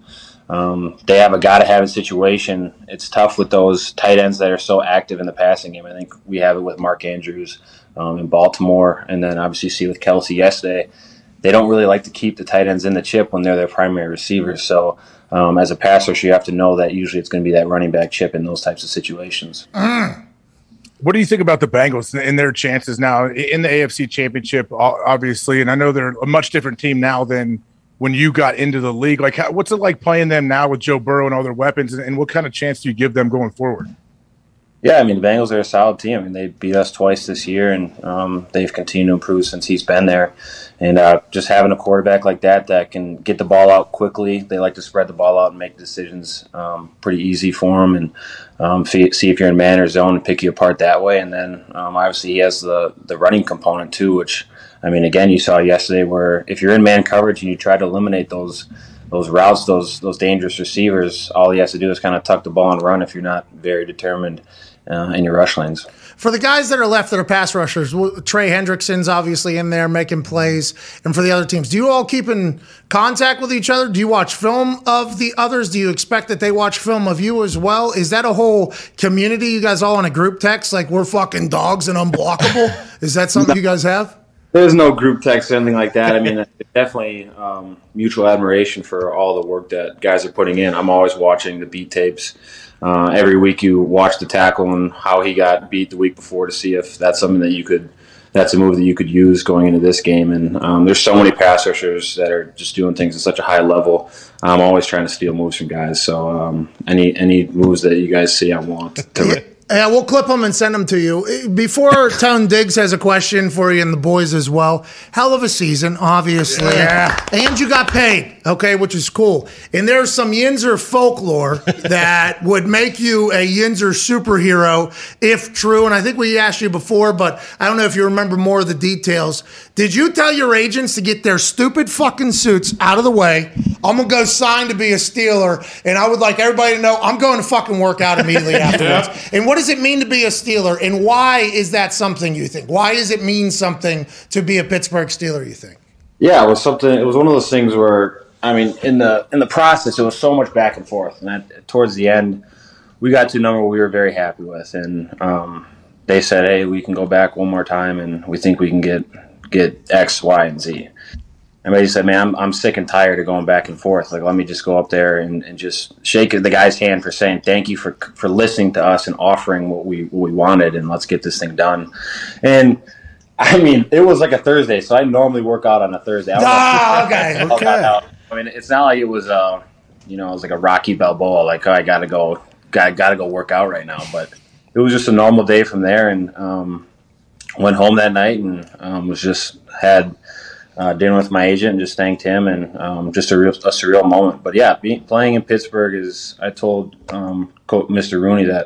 um, they have a gotta-have-it situation. It's tough with those tight ends that are so active in the passing game. I think we have it with Mark Andrews um, in Baltimore, and then obviously see with Kelsey yesterday. They don't really like to keep the tight ends in the chip when they're their primary receivers. So um, as a pass rusher, you have to know that usually it's going to be that running back chip in those types of situations. Mm. What do you think about the Bengals and their chances now in the A F C Championship, obviously? And I know they're a much different team now than when you got into the league. Like, how, what's it like playing them now with Joe Burrow and all their weapons, and what kind of chance do you give them going forward? Yeah, I mean, the Bengals are a solid team. I mean, they beat us twice this year, and um, they've continued to improve since he's been there. And uh, just having a quarterback like that that can get the ball out quickly, they like to spread the ball out and make decisions um, pretty easy for him, and um, see, see if you're in man or zone and pick you apart that way. And then um, obviously he has the, the running component too, which, I mean, again, you saw yesterday where if you're in man coverage and you try to eliminate those those routes, those those dangerous receivers, all he has to do is kind of tuck the ball and run if you're not very determined uh, in your rush lanes. For the guys that are left that are pass rushers, Trey Hendrickson's obviously in there making plays. And for the other teams, do you all keep in contact with each other? Do you watch film of the others? Do you expect that they watch film of you as well? Is that a whole community? You guys all in a group text like we're fucking dogs and unblockable? Is that something you guys have? There's no group text or anything like that. I mean, definitely um, mutual admiration for all the work that guys are putting in. I'm always watching the beat tapes. Uh, every week you watch the tackle and how he got beat the week before to see if that's something that you could, that's a move that you could use going into this game. And um, there's so many pass rushers that are just doing things at such a high level. I'm always trying to steal moves from guys. So um, any any moves that you guys see, I want to. Yeah. Yeah, we'll clip them and send them to you. Before Tone Diggs has a question for you and the boys as well. Hell of a season, obviously. Yeah. And you got paid, okay, which is cool. And there's some Yinzer folklore that would make you a Yinzer superhero if true. And I think we asked you before, but I don't know if you remember more of the details. Did you tell your agents to get their stupid fucking suits out of the way? I'm going to go sign to be a Steeler, and I would like everybody to know I'm going to fucking work out immediately afterwards. Yeah. And what does it mean to be a Steeler, and why is that something you think? Why does it mean something to be a Pittsburgh Steeler, you think? Yeah, it was something. It was one of those things where, I mean, in the in the process, it was so much back and forth, and that, towards the end, we got to a number we were very happy with, and um, they said, "Hey, we can go back one more time, and we think we can get get X, Y, and Z." And they said, "Man, I'm I'm sick and tired of going back and forth. Like, let me just go up there and, and just shake the guy's hand for saying thank you for for listening to us and offering what we what we wanted, and let's get this thing done." And I mean, it was like a Thursday, so I normally work out on a Thursday. Ah, okay, okay. I mean, it's not like it was uh, you know, it was like a Rocky Balboa, like, oh, I gotta go, got gotta go work out right now. But it was just a normal day from there, and um, went home that night and um, was just had. Uh, dinner with my agent and just thanked him, and um, just a real a surreal moment. But yeah, being, playing in Pittsburgh is. I told um, Mister Rooney that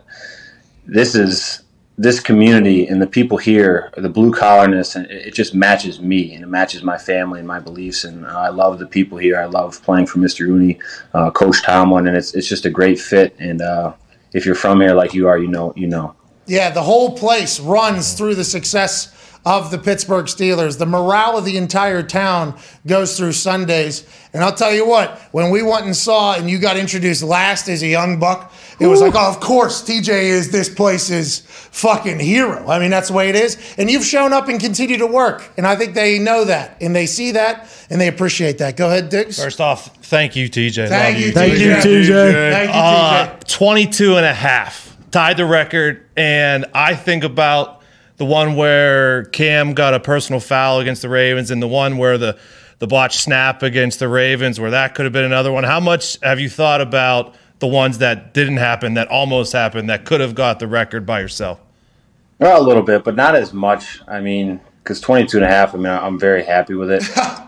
this is this community and the people here, the blue collarness, and it, it just matches me and it matches my family and my beliefs. And uh, I love the people here. I love playing for Mister Rooney, uh, Coach Tomlin, and it's it's just a great fit. And uh, if you're from here like you are, you know, you know. Yeah, the whole place runs through the success of the Pittsburgh Steelers. The morale of the entire town goes through Sundays. And I'll tell you what, when we went and saw and you got introduced last as a young buck, it was Ooh. like, oh, of course, T J is this place's fucking hero. I mean, that's the way it is. And you've shown up and continue to work. And I think they know that. And they see that. And they appreciate that. Go ahead, Diggs. First off, thank you, T J. Thank you, Thank T J. you, T J. Thank you, Uh, T J. twenty-two and a half. Tied the record. And I think about the one where Cam got a personal foul against the Ravens and the one where the, the botched snap against the Ravens, where that could have been another one. How much have you thought about the ones that didn't happen, that almost happened, that could have got the record by yourself? Well, a little bit, but not as much. I mean, because twenty-two and a half, I mean, I'm very happy with it.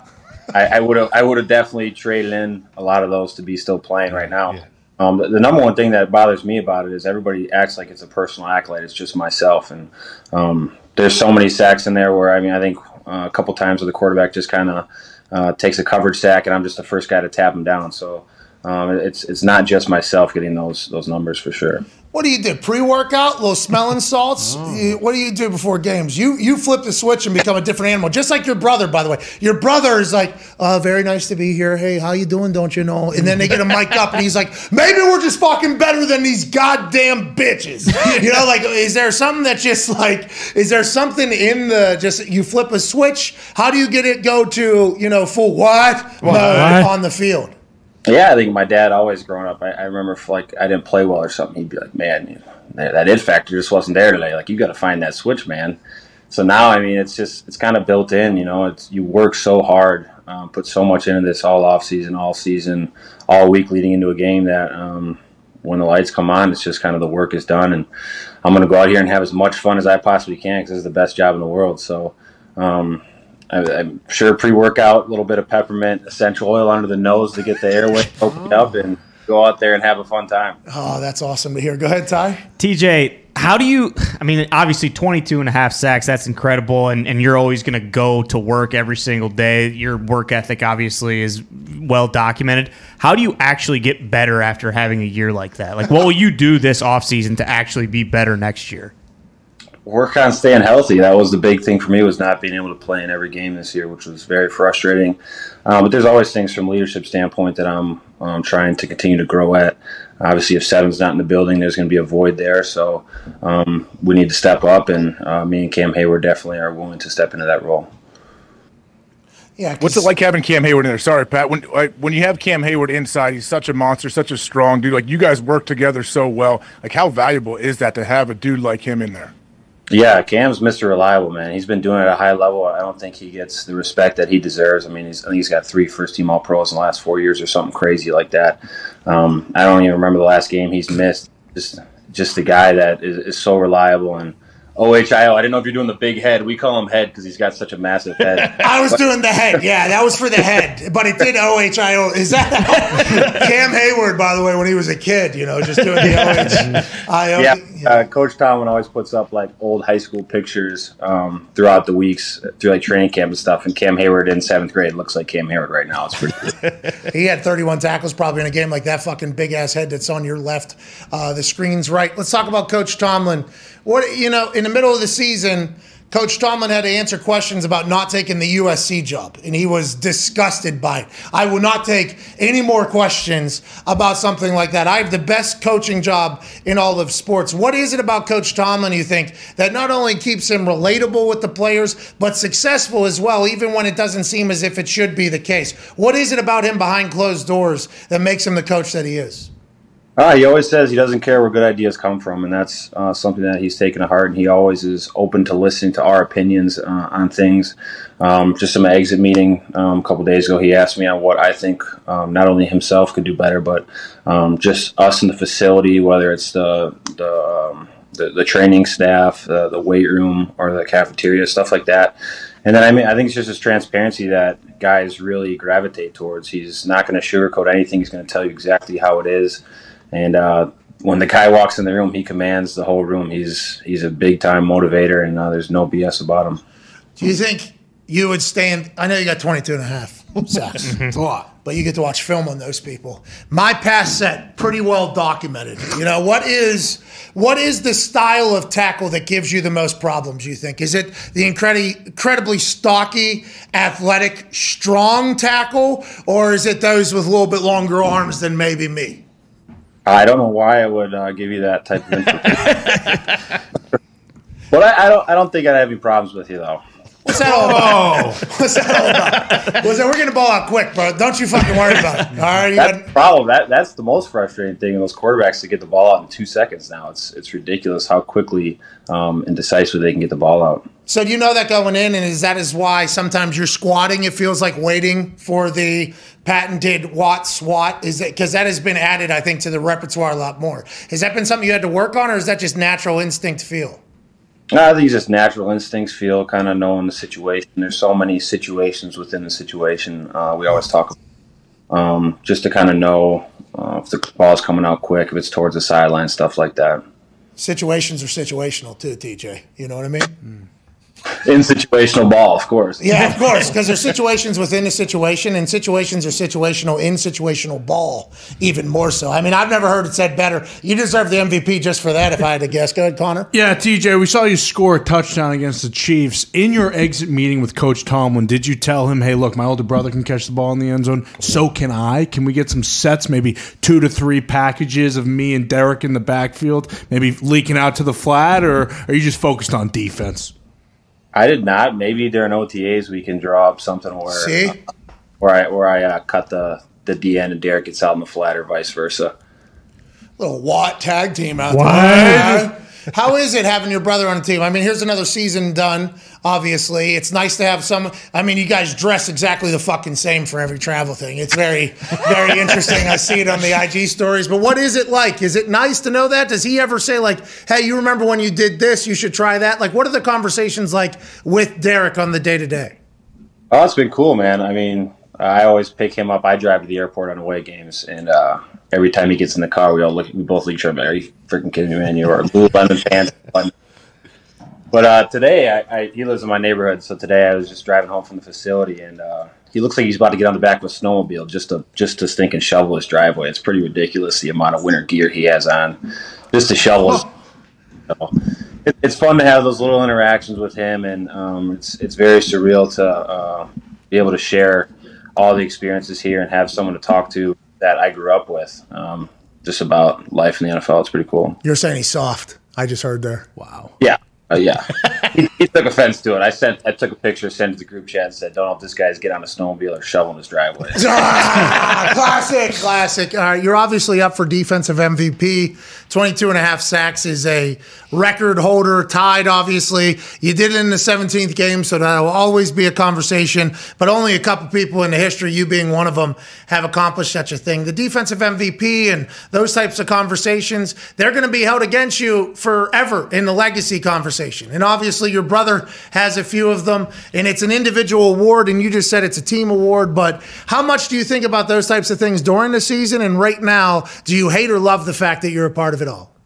I would have I would have definitely traded in a lot of those to be still playing right now. Yeah. Um, the, the number one thing that bothers me about it is everybody acts like it's a personal accolade. It's just myself. And um, there's so many sacks in there where, I mean, I think uh, a couple times where the quarterback just kind of uh, takes a coverage sack and I'm just the first guy to tap him down. So um, it's it's not just myself getting those those numbers for sure. What do you do? Pre-workout, little smelling salts? Oh. You- What do you do before games? You you flip the switch and become a different animal, just like your brother, by the way. Your brother is like, uh, very nice to be here. Hey, how you doing? Don't you know? And then they get a mic up and he's like, maybe we're just fucking better than these goddamn bitches. You know, like, is there something that just like, is there something in the, just, you flip a switch? How do you get it go to, you know, full what? Mode What? on the field? Yeah, I think my dad always growing up. I, I remember if like I didn't play well or something, he'd be like, "Man, you know, that, that it factor just wasn't there today. Like you got to find that switch, man." So now, I mean, it's just it's kind of built in. You know, it's you work so hard, um, put so much into this all off season, all season, all week leading into a game that um, when the lights come on, it's just kind of the work is done, and I'm going to go out here and have as much fun as I possibly can because this is the best job in the world. So. Um, I, I'm sure pre-workout, a little bit of peppermint essential oil under the nose to get the airway opened up and go out there and have a fun time. Oh, that's awesome to hear. Go ahead, Ty. T J, how do you, I mean, obviously twenty-two and a half sacks, that's incredible, and, and you're always going to go to work every single day. Your work ethic obviously is well documented. How do you actually get better after having a year like that? Like, what will you do this offseason to actually be better next year? Work on staying healthy. That was the big thing for me, was not being able to play in every game this year, which was very frustrating. Um, but there's always things from a leadership standpoint that I'm um, trying to continue to grow at. Obviously, if Seven's not in the building, there's going to be a void there. So um, we need to step up, and uh, me and Cam Hayward definitely are willing to step into that role. Yeah. 'cause- What's it like having Cam Hayward in there? Sorry, Pat. When like, when you have Cam Hayward inside, he's such a monster, such a strong dude. Like you guys work together so well. Like how valuable is that to have a dude like him in there? Yeah, Cam's Mister Reliable, man. He's been doing it at a high level. I don't think he gets the respect that he deserves. I mean, he's, I think he's got three first-team All-Pros in the last four years or something crazy like that. Um, I don't even remember the last game he's missed. Just just a guy that is, is so reliable. And O H I O, I didn't know if you're doing the big head. We call him head because he's got such a massive head. I was doing the head. Yeah, that was for the head. But it did O H I O. Is that Cam Hayward, by the way, when he was a kid, you know, just doing the O H I O? Yeah, uh, Coach Tomlin always puts up like old high school pictures um, throughout the weeks, through like training camp and stuff. And Cam Hayward in seventh grade looks like Cam Hayward right now. It's pretty cool. He had thirty-one tackles probably in a game like that fucking big-ass head that's on your left. Uh, the screen's right. Let's talk about Coach Tomlin. What, you know, in the middle of the season, Coach Tomlin had to answer questions about not taking the U S C job, and he was disgusted by it. I will not take any more questions about something like that. I have the best coaching job in all of sports. What is it about Coach Tomlin, you think, that not only keeps him relatable with the players, but successful as well, even when it doesn't seem as if it should be the case? What is it about him behind closed doors that makes him the coach that he is? Uh, he always says he doesn't care where good ideas come from, and that's uh, something that he's taken to heart. And he always is open to listening to our opinions uh, on things. Um, just in my exit meeting um, a couple days ago, he asked me on what I think um, not only himself could do better, but um, just us in the facility, whether it's the the, um, the, the training staff, uh, the weight room, or the cafeteria, stuff like that. And then I mean, I think it's just his transparency that guys really gravitate towards. He's not going to sugarcoat anything. He's going to tell you exactly how it is. And uh, when the guy walks in the room, he commands the whole room. He's he's a big-time motivator, and uh, there's no B S about him. Do you think you would stand? I know you got twenty-two and a half sacks. It's a lot. But you get to watch film on those people. My pass set, pretty well documented. You know, what is what is the style of tackle that gives you the most problems, you think? Is it the incredi- incredibly stocky, athletic, strong tackle, or is it those with a little bit longer arms than maybe me? I don't know why I would uh, give you that type of information. But I, I don't I don't think I'd have any problems with you, though. What's that all about? What's that all about? What's that? We're going to ball out quick, bro. Don't you fucking worry about it. All right? You That's got- the problem. That that's the most frustrating thing in those quarterbacks, to get the ball out in two seconds now. It's it's ridiculous how quickly um, and decisively they can get the ball out. So you know that going in, and is that is why sometimes you're squatting? It feels like waiting for the patented Watt swat. Is it because that has been added, I think, to the repertoire a lot more? Has that been something you had to work on, or is that just natural instinct feel? I think it's just natural instincts, feel, kind of knowing the situation. There's so many situations within the situation. Uh, we always talk about um, just to kind of know uh, if the ball's coming out quick, if it's towards the sideline, stuff like that. Situations are situational too, T J. You know what I mean? In situational ball, of course. Yeah, of course, because there's situations within a situation, and situations are situational in situational ball, even more so. I mean, I've never heard it said better. You deserve the M V P just for that, if I had to guess. Go ahead, Connor. Yeah, T J, we saw you score a touchdown against the Chiefs. In your exit meeting with Coach Tomlin, did you tell him, hey, look, my older brother can catch the ball in the end zone, so can I? Can we get some sets, maybe two to three packages of me and Derek in the backfield, maybe leaking out to the flat, or are you just focused on defense? I did not. Maybe during O T As we can draw up something where See? Uh, where I where I uh, cut the the D N and Derek gets out in the flat, or vice versa. Little Watt tag team out What? there. How is it having your brother on the team? I mean, here's another season done, obviously. It's nice to have some. I mean, you guys dress exactly the fucking same for every travel thing. It's very, very interesting. I see it on the I G stories. But what is it like? Is it nice to know that? Does he ever say, like, hey, you remember when you did this? You should try that? Like, what are the conversations like with Derek on the day-to-day? Oh, it's been cool, man. I mean, I always pick him up. I drive to the airport on away games, and uh, every time he gets in the car, we all look. We both look at each other. Are you freaking kidding me, man? You are a Lululemon pants. But uh, today, I, I, he lives in my neighborhood, so today I was just driving home from the facility, and uh, he looks like he's about to get on the back of a snowmobile just to just to stink and shovel his driveway. It's pretty ridiculous the amount of winter gear he has on just to shovel his. So, it, it's fun to have those little interactions with him, and um, it's it's very surreal to uh, be able to share all the experiences here and have someone to talk to that I grew up with, um, just about life in the N F L. It's pretty cool. You're saying he's soft. I just heard there. Wow. Yeah. Uh, yeah. he, he took offense to it. I sent, I took a picture, sent it to the group chat, and said, don't know if this guy's get on a snowmobile or shoveling his driveway. Ah, classic, classic. All right, you're obviously up for defensive M V P. twenty-two and a half sacks is a record holder, tied, obviously. You did it in the seventeenth game, so that will always be a conversation, but only a couple people in the history, you being one of them, have accomplished such a thing. The defensive M V P and those types of conversations, they're going to be held against you forever in the legacy conversation. And obviously your brother has a few of them, and it's an individual award, and you just said it's a team award, but how much do you think about those types of things during the season? And right now, do you hate or love the fact that you're a part of it all?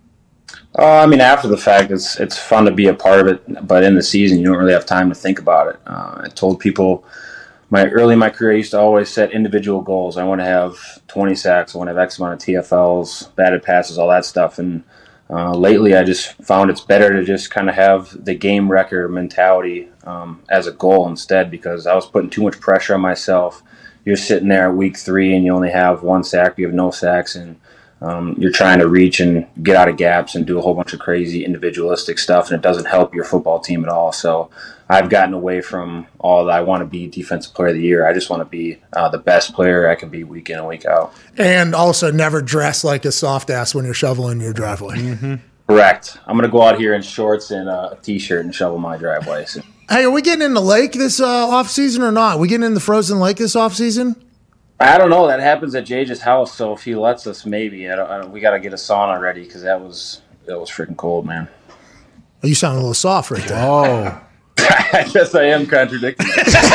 Uh, I mean, after the fact, it's it's fun to be a part of it, but in the season, you don't really have time to think about it. Uh, I told people my early in my career, I used to always set individual goals. I want to have twenty sacks, I want to have X amount of T F Ls, batted passes, all that stuff, and Uh, lately, I just found it's better to just kind of have the game record mentality um, as a goal instead, because I was putting too much pressure on myself. You're sitting there at week three and you only have one sack, you have no sacks, and um, you're trying to reach and get out of gaps and do a whole bunch of crazy individualistic stuff, and it doesn't help your football team at all. So I've gotten away from all that. I want to be defensive player of the year. I just want to be uh, the best player I can be week in and week out. And also never dress like a soft ass when you're shoveling your driveway. Mm-hmm. Correct. I'm going to go out here in shorts and uh, a T-shirt and shovel my driveway. So. Hey, are we getting in the lake this uh, offseason or not? Are we getting in the frozen lake this offseason? I don't know. That happens at Jage's house, so if he lets us, maybe. I don't, I don't, we got to get a sauna ready because that was that was freaking cold, man. Oh, you sound a little soft right there. Oh. I guess I am contradicting.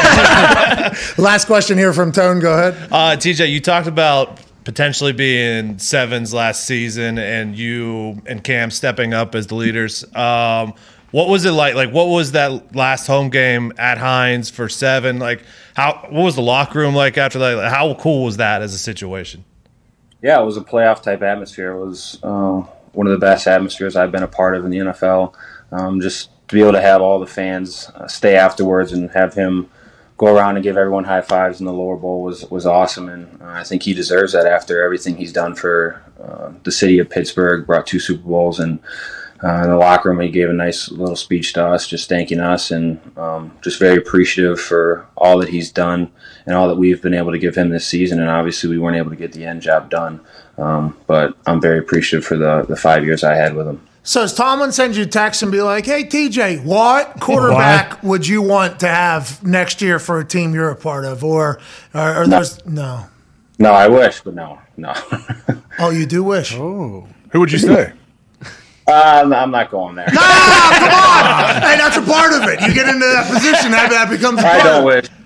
Last question here from Tone. Go ahead. Uh, T J, you talked about potentially being sevens last season and you and Cam stepping up as the leaders. Um, what was it like? Like, what was that last home game at Heinz for seven? Like, how? What was the locker room like after that? Like, how cool was that as a situation? Yeah, it was a playoff type atmosphere. It was uh, one of the best atmospheres I've been a part of in the N F L. Um, just to be able to have all the fans uh, stay afterwards and have him go around and give everyone high fives in the lower bowl was was awesome, and uh, I think he deserves that after everything he's done for uh, the city of Pittsburgh, brought two Super Bowls, and uh, in the locker room he gave a nice little speech to us, just thanking us, and um, just very appreciative for all that he's done and all that we've been able to give him this season, and obviously we weren't able to get the end job done, um, but I'm very appreciative for the, the five years I had with him. So does Tomlin send you a text and be like, hey, T J, what quarterback what? would you want to have next year for a team you're a part of? Or are, are no. those – no. No, I wish, but no, no. Oh, you do wish? Oh. Who would you say? Uh, I'm, I'm not going there. No, come on. Hey, that's a part of it. You get into that position, that, that becomes part I don't of it. wish.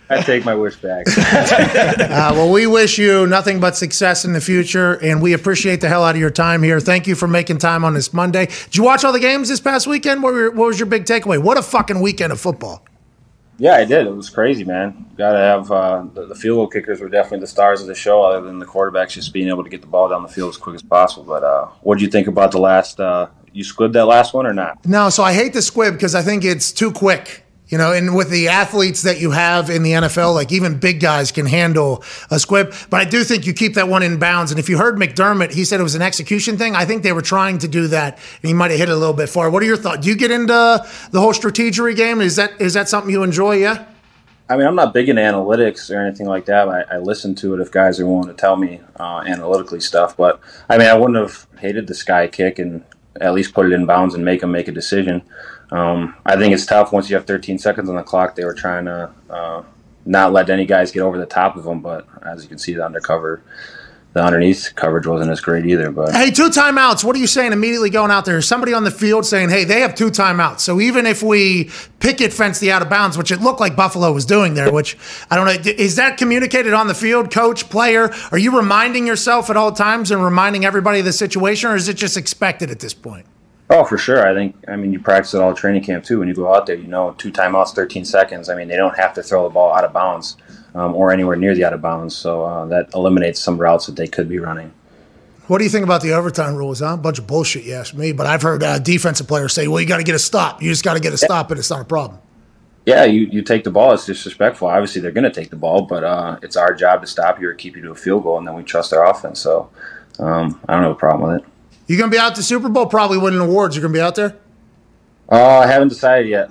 I take my wish back. Uh, well, we wish you nothing but success in the future, and we appreciate the hell out of your time here. Thank you for making time on this Monday. Did you watch all the games this past weekend? What, were, what was your big takeaway? What a fucking weekend of football. Yeah, I did. It was crazy, man. Got to have uh, the, the field goal kickers were definitely the stars of the show, other than the quarterbacks just being able to get the ball down the field as quick as possible. But uh, what did you think about the last? Uh, you squibbed that last one or not? No, so I hate the squib because I think it's too quick. You know, and with the athletes that you have in the N F L, like even big guys can handle a squib. But I do think you keep that one in bounds. And if you heard McDermott, he said it was an execution thing. I think they were trying to do that, and he might have hit it a little bit far. What are your thoughts? Do you get into the whole strategery game? Is that is that something you enjoy? Yeah. I mean, I'm not big into analytics or anything like that. I, I listen to it if guys are willing to tell me uh, analytically stuff. But I mean, I wouldn't have hated the sky kick and at least put it in bounds and make them make a decision. Um, I think it's tough once you have thirteen seconds on the clock. They were trying to uh, not let any guys get over the top of them, but as you can see, the undercover, the underneath coverage wasn't as great either. But hey, two timeouts. What are you saying immediately going out there? Is somebody on the field saying, hey, they have two timeouts. So even if we picket fence the out of bounds, which it looked like Buffalo was doing there, which I don't know, is that communicated on the field, coach, player? Are you reminding yourself at all times and reminding everybody of the situation, or is it just expected at this point? Oh, for sure. I think, I mean, you practice it all training camp, too. When you go out there, you know, two timeouts, thirteen seconds. I mean, they don't have to throw the ball out of bounds um, or anywhere near the out of bounds. So uh, that eliminates some routes that they could be running. What do you think about the overtime rules, huh? A bunch of bullshit, you ask me. But I've heard uh, defensive players say, well, you got to get a stop. You just got to get a stop, and it's not a problem. Yeah, you, you take the ball. It's disrespectful. Obviously, they're going to take the ball, but uh, it's our job to stop you or keep you to a field goal, and then we trust our offense. So um, I don't have a problem with it. You going to be out at the Super Bowl, probably winning awards. You're going to be out there? Oh, I haven't decided yet.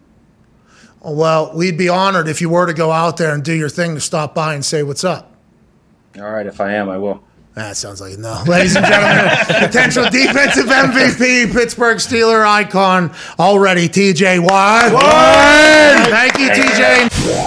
Well, we'd be honored if you were to go out there and do your thing to stop by and say what's up. All right, if I am, I will. That sounds like no. Ladies and gentlemen, potential defensive M V P, Pittsburgh Steeler icon already, T J Watt. Watt! Thank you, T J.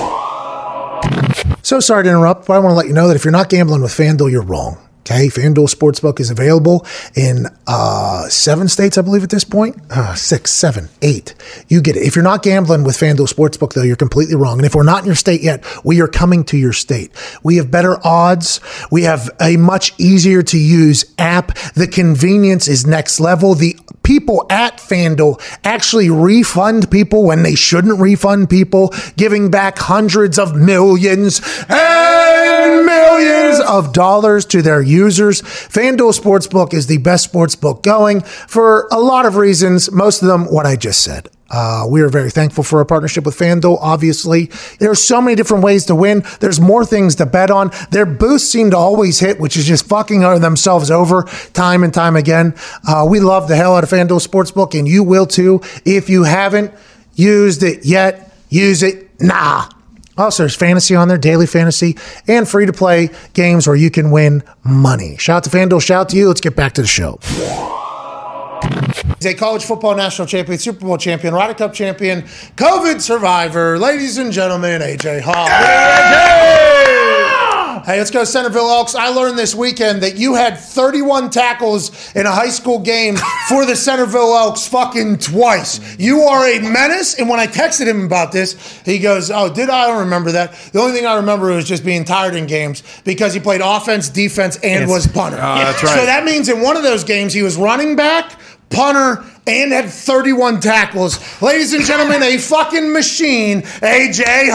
So sorry to interrupt, but I want to let you know that if you're not gambling with FanDuel, you're wrong. Okay, FanDuel Sportsbook is available in uh, seven states, I believe, at this point. Uh, six, seven, eight. You get it. If you're not gambling with FanDuel Sportsbook, though, you're completely wrong. And if we're not in your state yet, we are coming to your state. We have better odds. We have a much easier to use app. The convenience is next level. The people at FanDuel actually refund people when they shouldn't refund people, giving back hundreds of millions and millions of dollars to their users. FanDuel Sportsbook is the best sportsbook going for a lot of reasons, most of them what I just said. Uh, we are very thankful for our partnership with FanDuel, obviously. There are so many different ways to win. There's more things to bet on. Their boosts seem to always hit, which is just fucking themselves over time and time again. Uh, we love the hell out of FanDuel Sportsbook, and you will too. If you haven't used it yet, use it now. Also, there's fantasy on there, daily fantasy, and free-to-play games where you can win money. Shout out to FanDuel, shout out to you. Let's get back to the show. He's a college football national champion, Super Bowl champion, Ryder Cup champion, COVID survivor. Ladies and gentlemen, A J Hawk. Hey, let's go to Centerville Elks. I learned this weekend that you had thirty-one tackles in a high school game for the Centerville Elks fucking twice. You are a menace. And when I texted him about this, he goes, oh, did I? I don't remember that. The only thing I remember was just being tired in games because he played offense, defense, and Yes. was punter. Uh, that's right. So that means in one of those games, he was running back, punter, and had thirty-one tackles. Ladies and gentlemen, a fucking machine, A J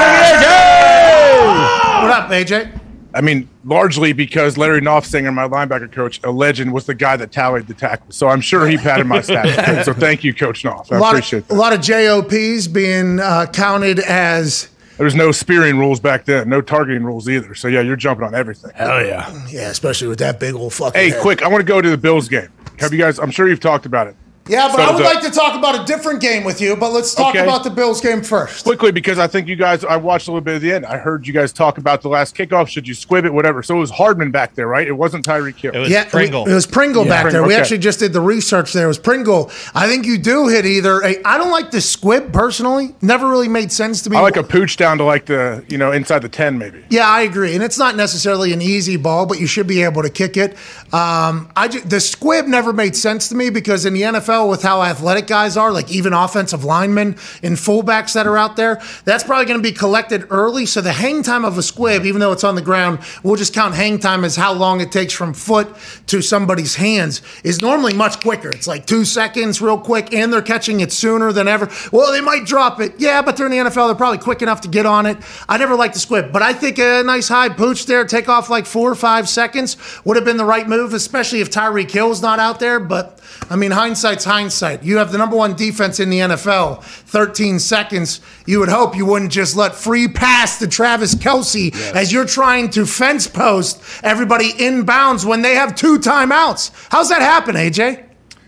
Hawk. What up, A J? I mean, largely because Larry Knopfsinger, my linebacker coach, a legend, was the guy that tallied the tackles. So I'm sure he patted my stats. So thank you, Coach Knopf. I A lot appreciate of, that. A lot of J O Ps being uh, counted as... There was no spearing rules back then, no targeting rules either. So, yeah, you're jumping on everything. Hell yeah. Yeah, especially with that big old fucking Hey, head. quick, I want to go to the Bills game. Have you guys, I'm sure you've talked about it. Yeah, but So I would the- like to talk about a different game with you, but let's talk Okay. about the Bills game first. Quickly, because I think you guys, I watched a little bit of the end. I heard you guys talk about the last kickoff. Should you squib it, whatever. So it was Hardman back there, right? It wasn't Tyreek Hill. It was Yeah, Pringle. It was Pringle Yeah. back there. Pringle, We okay. actually just did the research there. It was Pringle. I think you do hit either. A, I don't like the squib personally. Never really made sense to me. I like a pooch down to like the, you know, inside the ten maybe. Yeah, I agree, and it's not necessarily an easy ball, but you should be able to kick it. Um, I ju- the squib never made sense to me because in the N F L, L with how athletic guys are, like even offensive linemen and fullbacks that are out there, that's probably going to be collected early. So the hang time of a squib, even though it's on the ground, we'll just count hang time as how long it takes from foot to somebody's hands, is normally much quicker. It's like two seconds real quick, and they're catching it sooner than ever. Well, they might drop it. Yeah, but they're in the N F L. They're probably quick enough to get on it. I never liked the squib, but I think a nice high pooch there, take off like four or five seconds, would have been the right move, especially if Tyreek Hill's not out there. But, I mean, hindsight's hindsight. You have the number one defense in the N F L, thirteen seconds. You would hope you wouldn't just let free pass to Travis Kelce yes. as you're trying to fence post everybody inbounds when they have two timeouts. How's that happen, A J?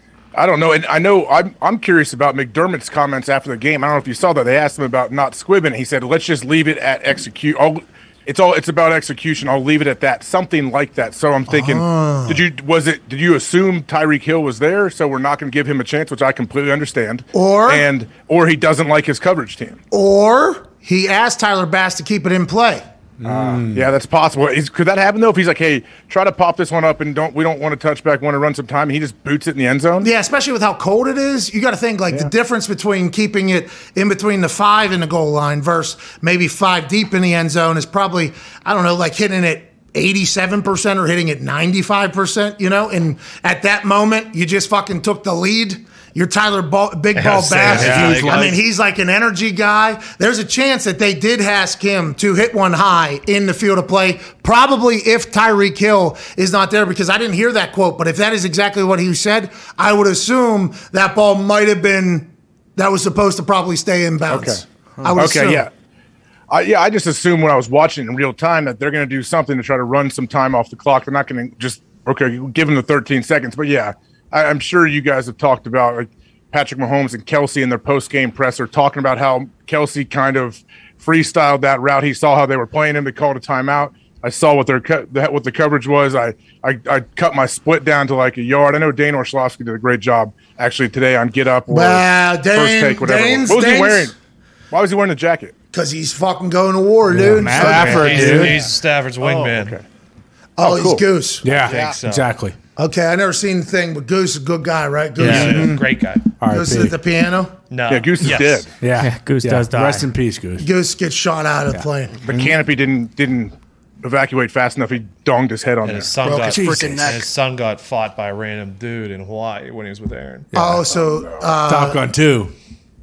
I don't know. And I know I'm I'm curious about McDermott's comments after the game. I don't know if you saw that. They asked him about not squibbing. He said, let's just leave it at execute. I'll, it's all it's about execution. I'll leave it at that. Something like that. So I'm thinking, oh. did you was it did you assume Tyreek Hill was there, so we're not going to give him a chance, which I completely understand. Or and or he doesn't like his coverage team. Or he asked Tyler Bass to keep it in play. Uh, yeah, that's possible. Is, could that happen though? If he's like, "Hey, try to pop this one up, and don't we don't want to touch back, want to run some time," and he just boots it in the end zone? Yeah, especially with how cold it is, you got to think like yeah. the difference between keeping it in between the five and the goal line versus maybe five deep in the end zone is probably, I don't know, like hitting it eighty-seven percent or hitting it ninety-five percent. You know, and at that moment, you just fucking took the lead. You're Tyler Ball, Big Ball Bass. Yeah, I mean, he's like an energy guy. There's a chance that they did ask him to hit one high in the field of play, probably if Tyreek Hill is not there, because I didn't hear that quote. But if that is exactly what he said, I would assume that ball might have been, that was supposed to probably stay in bounds. Okay. I would okay, assume. yeah. I, yeah, I just assumed when I was watching in real time that they're going to do something to try to run some time off the clock. They're not going to just, okay, give them the thirteen seconds. But yeah, I, I'm sure you guys have talked about like Patrick Mahomes and Kelce in their post-game presser talking about how Kelce kind of freestyled that route. He saw how they were playing him. They called a timeout. I saw what their co- what the coverage was. I, I I cut my split down to like a yard. I know Dane Orshlovsky did a great job actually today on Get Up or wow, Dane, First Take, whatever. Dane's, what was Dane's, he wearing? Why was he wearing the jacket? Because he's fucking going to war, dude. Yeah, Stafford, dude. He's Stafford's wingman. Oh, okay. oh, oh he's cool. Goose. Yeah, yeah. So. exactly. Okay, I never seen the thing, but Goose is a good guy, right? Goose, Yeah, mm-hmm. great guy. Goose is at the piano. No, Yeah, Goose is yes. dead. Yeah, Yeah, Goose yeah. does die. Rest in peace, Goose. Goose gets shot out of the Yeah. plane. The canopy didn't didn't evacuate fast enough. He donged his head on And there. his son Broke got his freaking and neck. his son got fought by a random dude in Hawaii when he was with Aaron. Oh, so uh, Top Gun two.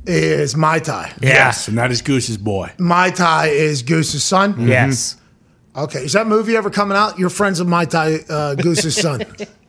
is Mai Tai. Yeah. Yes, and that is Goose's boy. Mai Tai is Goose's son? Yes. Okay, is that movie ever coming out? You're friends with Mai Tai, uh, Goose's son.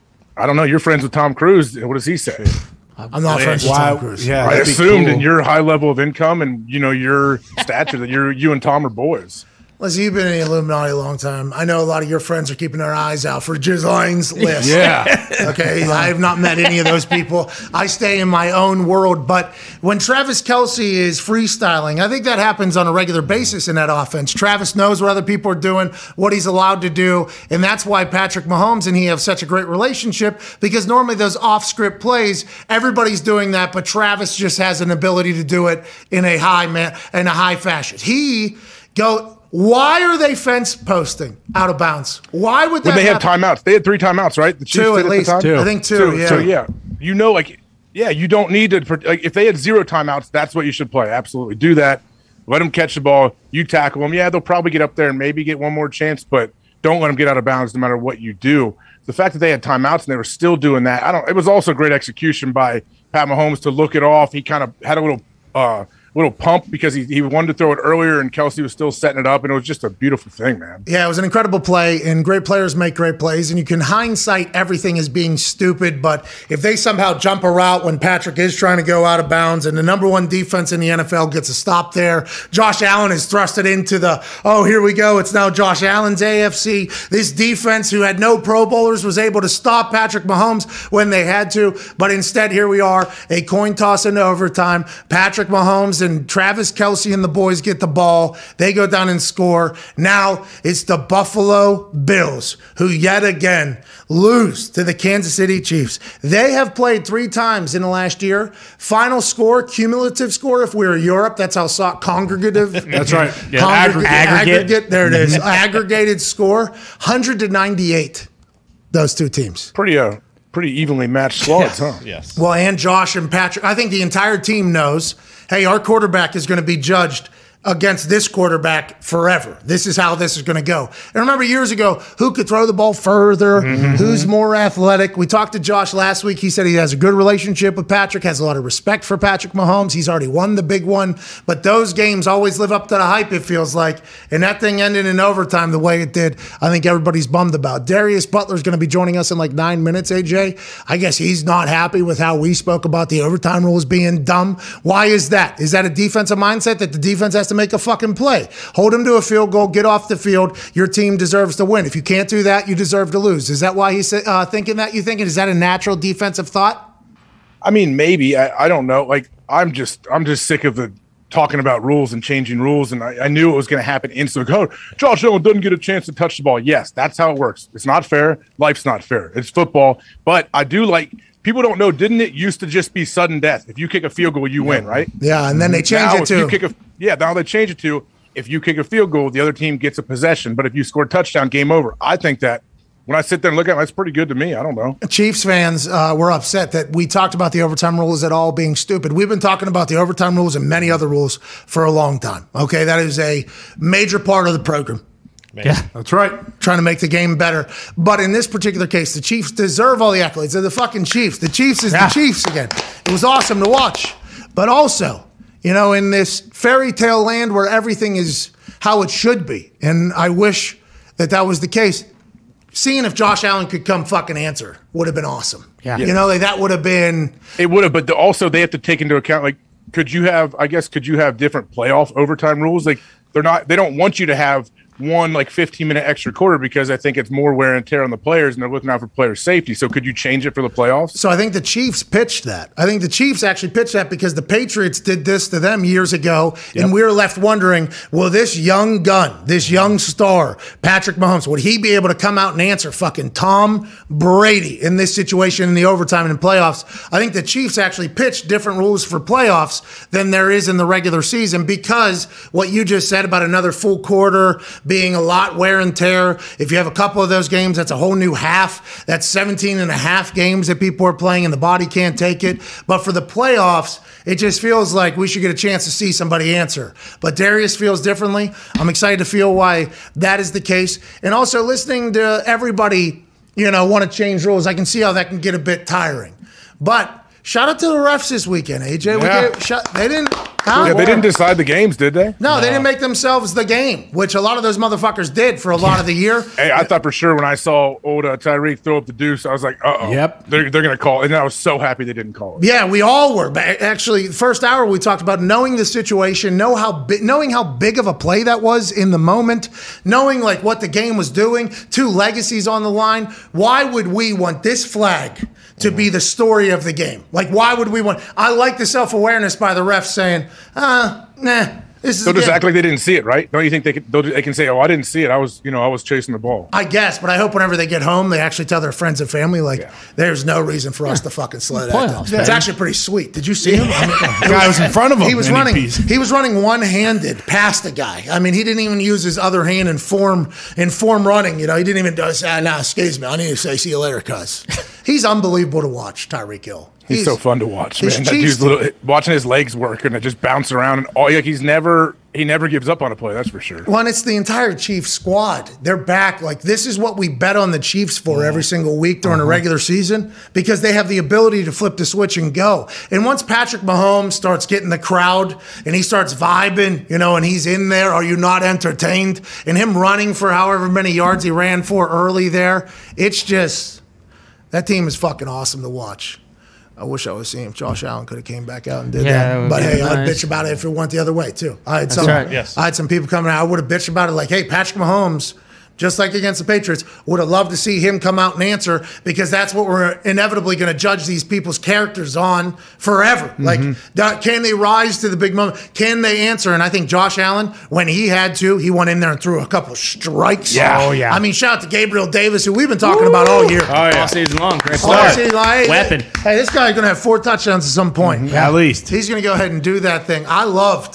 I don't know. You're friends with Tom Cruise. What does he say? I'm not friends with Why- Tom Cruise. yeah. I That'd be assumed cool. in your high level of income and you know your stature that you're you and Tom are boys. Listen, you've been in the Illuminati a long time. I know a lot of your friends are keeping their eyes out for Gislaine's list. Yeah. Okay, I have not met any of those people. I stay in my own world. But when Travis Kelce is freestyling, I think that happens on a regular basis in that offense. Travis knows what other people are doing, what he's allowed to do, and that's why Patrick Mahomes and he have such a great relationship, because normally those off-script plays, everybody's doing that, but Travis just has an ability to do it in a high man in a high fashion. He go. Why are they fence posting out of bounds? Why would that When they had happen? timeouts, they had three timeouts, right? The Chiefs Two did at the least. time? Two. I think two, yeah. So yeah, you know, like yeah, you don't need to. Like, if they had zero timeouts, that's what you should play. Absolutely, do that. Let them catch the ball. You tackle them. Yeah, they'll probably get up there and maybe get one more chance, but don't let them get out of bounds no matter what you do. The fact that they had timeouts and they were still doing that, I don't. It was also great execution by Pat Mahomes to look it off. He kind of had a little. Uh, little pump because he, he wanted to throw it earlier and Kelce was still setting it up, and it was just a beautiful thing, man. Yeah, it was an incredible play, and great players make great plays, and you can hindsight everything as being stupid, but if they somehow jump a route when Patrick is trying to go out of bounds and the number one defense in the N F L gets a stop there, Josh Allen is thrusted into the, oh, here we go, it's now Josh Allen's A F C. This defense, who had no Pro Bowlers, was able to stop Patrick Mahomes when they had to, but instead here we are, a coin toss into overtime. Patrick Mahomes and Travis Kelce and the boys get the ball. They go down and score. Now it's the Buffalo Bills who yet again lose to the Kansas City Chiefs. They have played three times in the last year. Final score, cumulative score, if we were Europe, that's how so- congregative. That's right. Yeah, Congregate- aggregate. aggregate. There it is. Aggregated score, one hundred to ninety-eight. Those two teams. Pretty uh pretty evenly matched squads, huh? Yes. Well, and Josh and Patrick, I think the entire team knows, hey, our quarterback is going to be judged against this quarterback forever. This is how this is going to go. And remember years ago, who could throw the ball further? Mm-hmm. Who's more athletic? We talked to Josh last week. He said he has a good relationship with Patrick, has a lot of respect for Patrick Mahomes. He's already won the big one. But those games always live up to the hype, it feels like. And that thing ended in overtime the way it did, I think everybody's bummed about. Darius Butler's going to be joining us in like nine minutes, A J. I guess he's not happy with how we spoke about the overtime rules being dumb. Why is that? Is that a defensive mindset that the defense has to make a fucking play? Hold him to a field goal, get off the field. Your team deserves to win. If you can't do that, you deserve to lose. Is that why he's uh, thinking that? You thinking is that a natural defensive thought? I mean, maybe. I, I don't know. Like, I'm just I'm just sick of the talking about rules and changing rules, and I, I knew it was going to happen instantly. Oh, Josh Allen doesn't get a chance to touch the ball. Yes, that's how it works. It's not fair. Life's not fair. It's football. But I do like – people don't know, didn't it used to just be sudden death? If you kick a field goal, you win, right? Yeah, and then they change now, it if to you kick a, yeah, now they change it to if you kick a field goal, the other team gets a possession. But if you score a touchdown, game over. I think that when I sit there and look at it, that's pretty good to me. I don't know. Chiefs fans uh, were upset that we talked about the overtime rules at all being stupid. We've been talking about the overtime rules and many other rules for a long time. Okay, that is a major part of the program. Man. Yeah, that's right. Trying to make the game better. But in this particular case, the Chiefs deserve all the accolades. They're the fucking Chiefs. The Chiefs is Yeah. the Chiefs again. It was awesome to watch. But also, you know, in this fairy tale land where everything is how it should be, and I wish that that was the case, seeing if Josh Allen could come fucking answer would have been awesome. Yeah. You know, like that would have been. It would have, but the, also they have to take into account, like, could you have, I guess, could you have different playoff overtime rules? Like, they're not, they don't want you to have one like fifteen minute extra quarter because I think it's more wear and tear on the players and they're looking out for player safety. So could you change it for the playoffs? So I think the Chiefs pitched that. I think the Chiefs actually pitched that because the Patriots did this to them years ago, yep. and we were left wondering, will this young gun, this young star, Patrick Mahomes, would he be able to come out and answer fucking Tom Brady in this situation in the overtime and in playoffs? I think the Chiefs actually pitched different rules for playoffs than there is in the regular season because what you just said about another full quarter being a lot wear and tear. If you have a couple of those games, that's a whole new half. That's seventeen and a half games that people are playing and the body can't take it. But for the playoffs, it just feels like we should get a chance to see somebody answer. But Darius feels differently. I'm excited to feel why that is the case. And also listening to everybody, you know, want to change rules, I can see how that can get a bit tiring. But shout out to the refs this weekend, A J. Yeah. We gave, shout, they didn't. Huh? Yeah, they didn't decide the games, did they? No, no, they didn't make themselves the game, which a lot of those motherfuckers did for a lot of the year. Hey, I thought for sure when I saw old uh, Tyreek throw up the deuce, I was like, uh-oh. Yep. They're, they're going to call it. And I was so happy they didn't call it. Yeah, we all were. But actually, the first hour we talked about knowing the situation, know how bi- knowing how big of a play that was in the moment, knowing like what the game was doing, two legacies on the line. Why would we want this flag to be the story of the game? Like, why would we want? I like the self-awareness by the refs saying, uh, nah, this is They'll just game. act like they didn't see it, right? Don't you think they can, they'll, they can say, oh, I didn't see it. I was, you know, I was chasing the ball. I guess, but I hope whenever they get home, they actually tell their friends and family, like, Yeah. there's no reason for us to fucking slow that down. Playoffs, It's man. actually pretty sweet. Did you see him? I mean, The guy was in front of him. He was and running. He, pees. He was running one-handed past the guy. I mean, he didn't even use his other hand in form in form running. You know, he didn't even do. Ah, nah, excuse me. I need to say, see you later, cuz. He's unbelievable to watch, Tyreek Hill. He's, so fun to watch, his man. That Chiefs- dude's little, watching his legs work and it just bounce around and all. Like he's never, he never gives up on a play. That's for sure. Well, and it's the entire Chiefs squad. They're back. Like, this is what we bet on the Chiefs for every single week during the regular season because they have the ability to flip the switch and go. And once Patrick Mahomes starts getting the crowd and he starts vibing, you know, and he's in there, are you not entertained? And him running for however many yards he ran for early there, it's just, that team is fucking awesome to watch. I wish I was seeing if Josh Allen could have came back out and did Yeah, that that. would But be hey, I'd nice. bitch about it if it went the other way too. I had That's some, right. Yes. I had some people coming out. I would have bitched about it like, hey, Patrick Mahomes, just like against the Patriots, would have loved to see him come out and answer because that's what we're inevitably going to judge these people's characters on forever. Mm-hmm. Like, that- can they rise to the big moment? Can they answer? And I think Josh Allen, when he had to, he went in there and threw a couple strikes. Yeah. Oh, yeah. I mean, shout out to Gabriel Davis, who we've been talking about all year. Oh, yeah. All season long. Great All start. season, like, hey, Weapon. Hey, this guy's going to have four touchdowns at some point. At least. He's going to go ahead and do that thing. I loved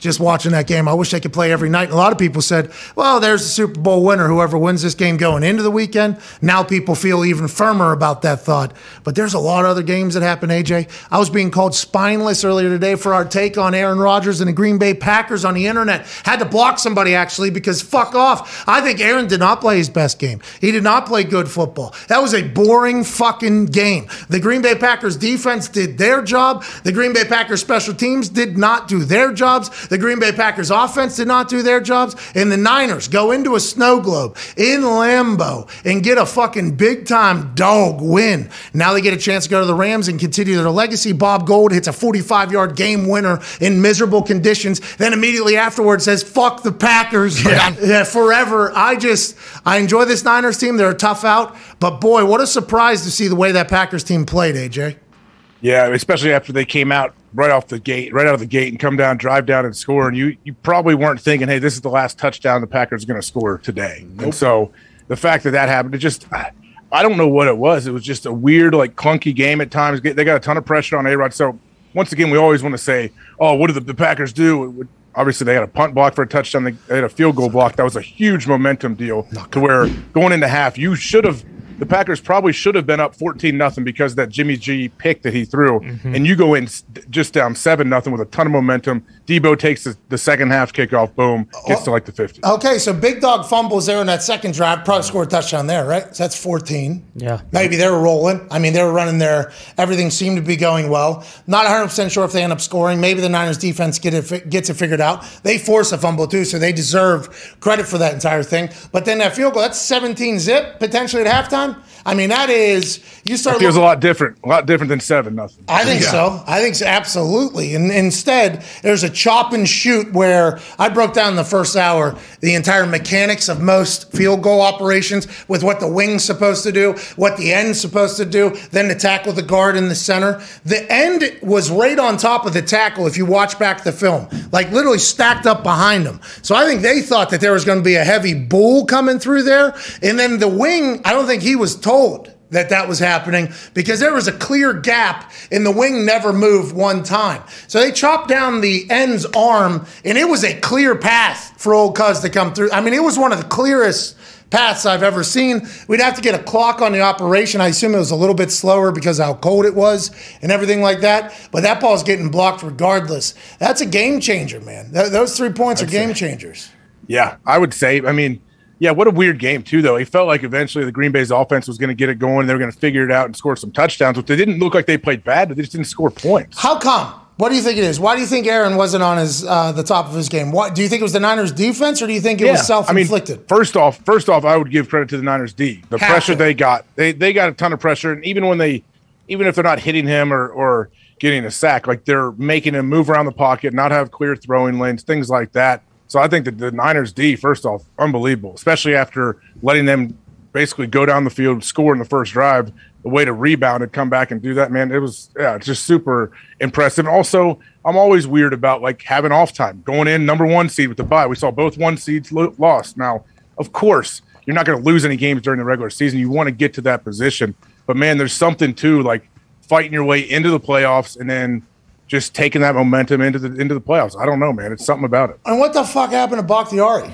just watching that game. I wish they could play every night. And a lot of people said, well, there's the Super Bowl winner, whoever wins this game going into the weekend. Now people feel even firmer about that thought. But there's a lot of other games that happen, A J. I was being called spineless earlier today for our take on Aaron Rodgers and the Green Bay Packers on the internet. Had to block somebody, actually, because fuck off. I think Aaron did not play his best game. He did not play good football. That was a boring fucking game. The Green Bay Packers defense did their job. The Green Bay Packers special teams did not do their jobs. The Green Bay Packers offense did not do their jobs. And the Niners go into a snow globe in Lambeau and get a fucking big-time dog win. Now they get a chance to go to the Rams and continue their legacy. Bob Gold hits a forty-five-yard game winner in miserable conditions. Then immediately afterwards says, fuck the Packers. Yeah. Yeah, forever. I just, I enjoy this Niners team. They're a tough out. But boy, what a surprise to see the way that Packers team played, A J. Yeah, especially after they came out right off the gate, right out of the gate and come down, drive down and score. And you you probably weren't thinking, hey, this is the last touchdown the Packers are going to score today. Nope. And so the fact that that happened, it just, I, I don't know what it was. It was just a weird, like clunky game at times. They got a ton of pressure on A-Rod. So once again, we always want to say, oh, what did the, the Packers do? Obviously, they had a punt block for a touchdown. They, they had a field goal block. That was a huge momentum deal to where going into half, you should have – the Packers probably should have been up fourteen nothing because of that Jimmy G pick that he threw. Mm-hmm. And you go in just down seven nothing with a ton of momentum. Debo takes the, the second half kickoff, boom, gets to like the fifty. Okay, so Big Dog fumbles there in that second drive. Probably scored a touchdown there, right? So that's fourteen. Yeah. Maybe they were rolling. I mean, they were running there. Everything seemed to be going well. Not one hundred percent sure if they end up scoring. Maybe the Niners defense get it, gets it figured out. They force a fumble too, so they deserve credit for that entire thing. But then that field goal, that's seventeen zip potentially at halftime. I mean, that is, you start. It feels looking, a lot different, a lot different than seven nothing. I think yeah. so. I think so, absolutely. And instead, there's a chop and shoot where I broke down in the first hour the entire mechanics of most field goal operations with what the wing's supposed to do, what the end's supposed to do, then to tackle the guard in the center. The end was right on top of the tackle if you watch back the film, like literally stacked up behind him. So I think they thought that there was going to be a heavy bull coming through there. And then the wing, I don't think he was told that that was happening because there was a clear gap and the wing never moved one time. So they chopped down the end's arm and it was a clear path for old Cuz to come through. I mean, it was one of the clearest paths I've ever seen. We'd have to get a clock on the operation. I assume it was a little bit slower because of how cold it was and everything like that. But that ball's getting blocked regardless. That's a game changer, man. Th- those three points I'd are game say. changers. Yeah, I would say, I mean, yeah, what a weird game, too, though. It felt like eventually the Green Bay's offense was going to get it going. They were going to figure it out and score some touchdowns, but they didn't look like they played bad. They just didn't score points. How come? What do you think it is? Why do you think Aaron wasn't on his uh, the top of his game? What, do you think it was the Niners' defense, or do you think it yeah. was self-inflicted? I mean, first off, first off, I would give credit to the Niners' D. The Have pressure to. they got, they they got a ton of pressure, and even when they, even if they're not hitting him or or getting a sack, like they're making him move around the pocket, not have clear throwing lanes, things like that. So I think that the Niners D, first off, unbelievable, especially after letting them basically go down the field, score in the first drive, the way to rebound and come back and do that, man, it was yeah, just super impressive. And also, I'm always weird about like having off time, going in number one seed with the bye. We saw both one seeds lo- lost. Now, of course, you're not going to lose any games during the regular season. You want to get to that position. But, man, there's something to like fighting your way into the playoffs and then just taking that momentum into the into the playoffs. I don't know, man. It's something about it. And what the fuck happened to Bakhtiari?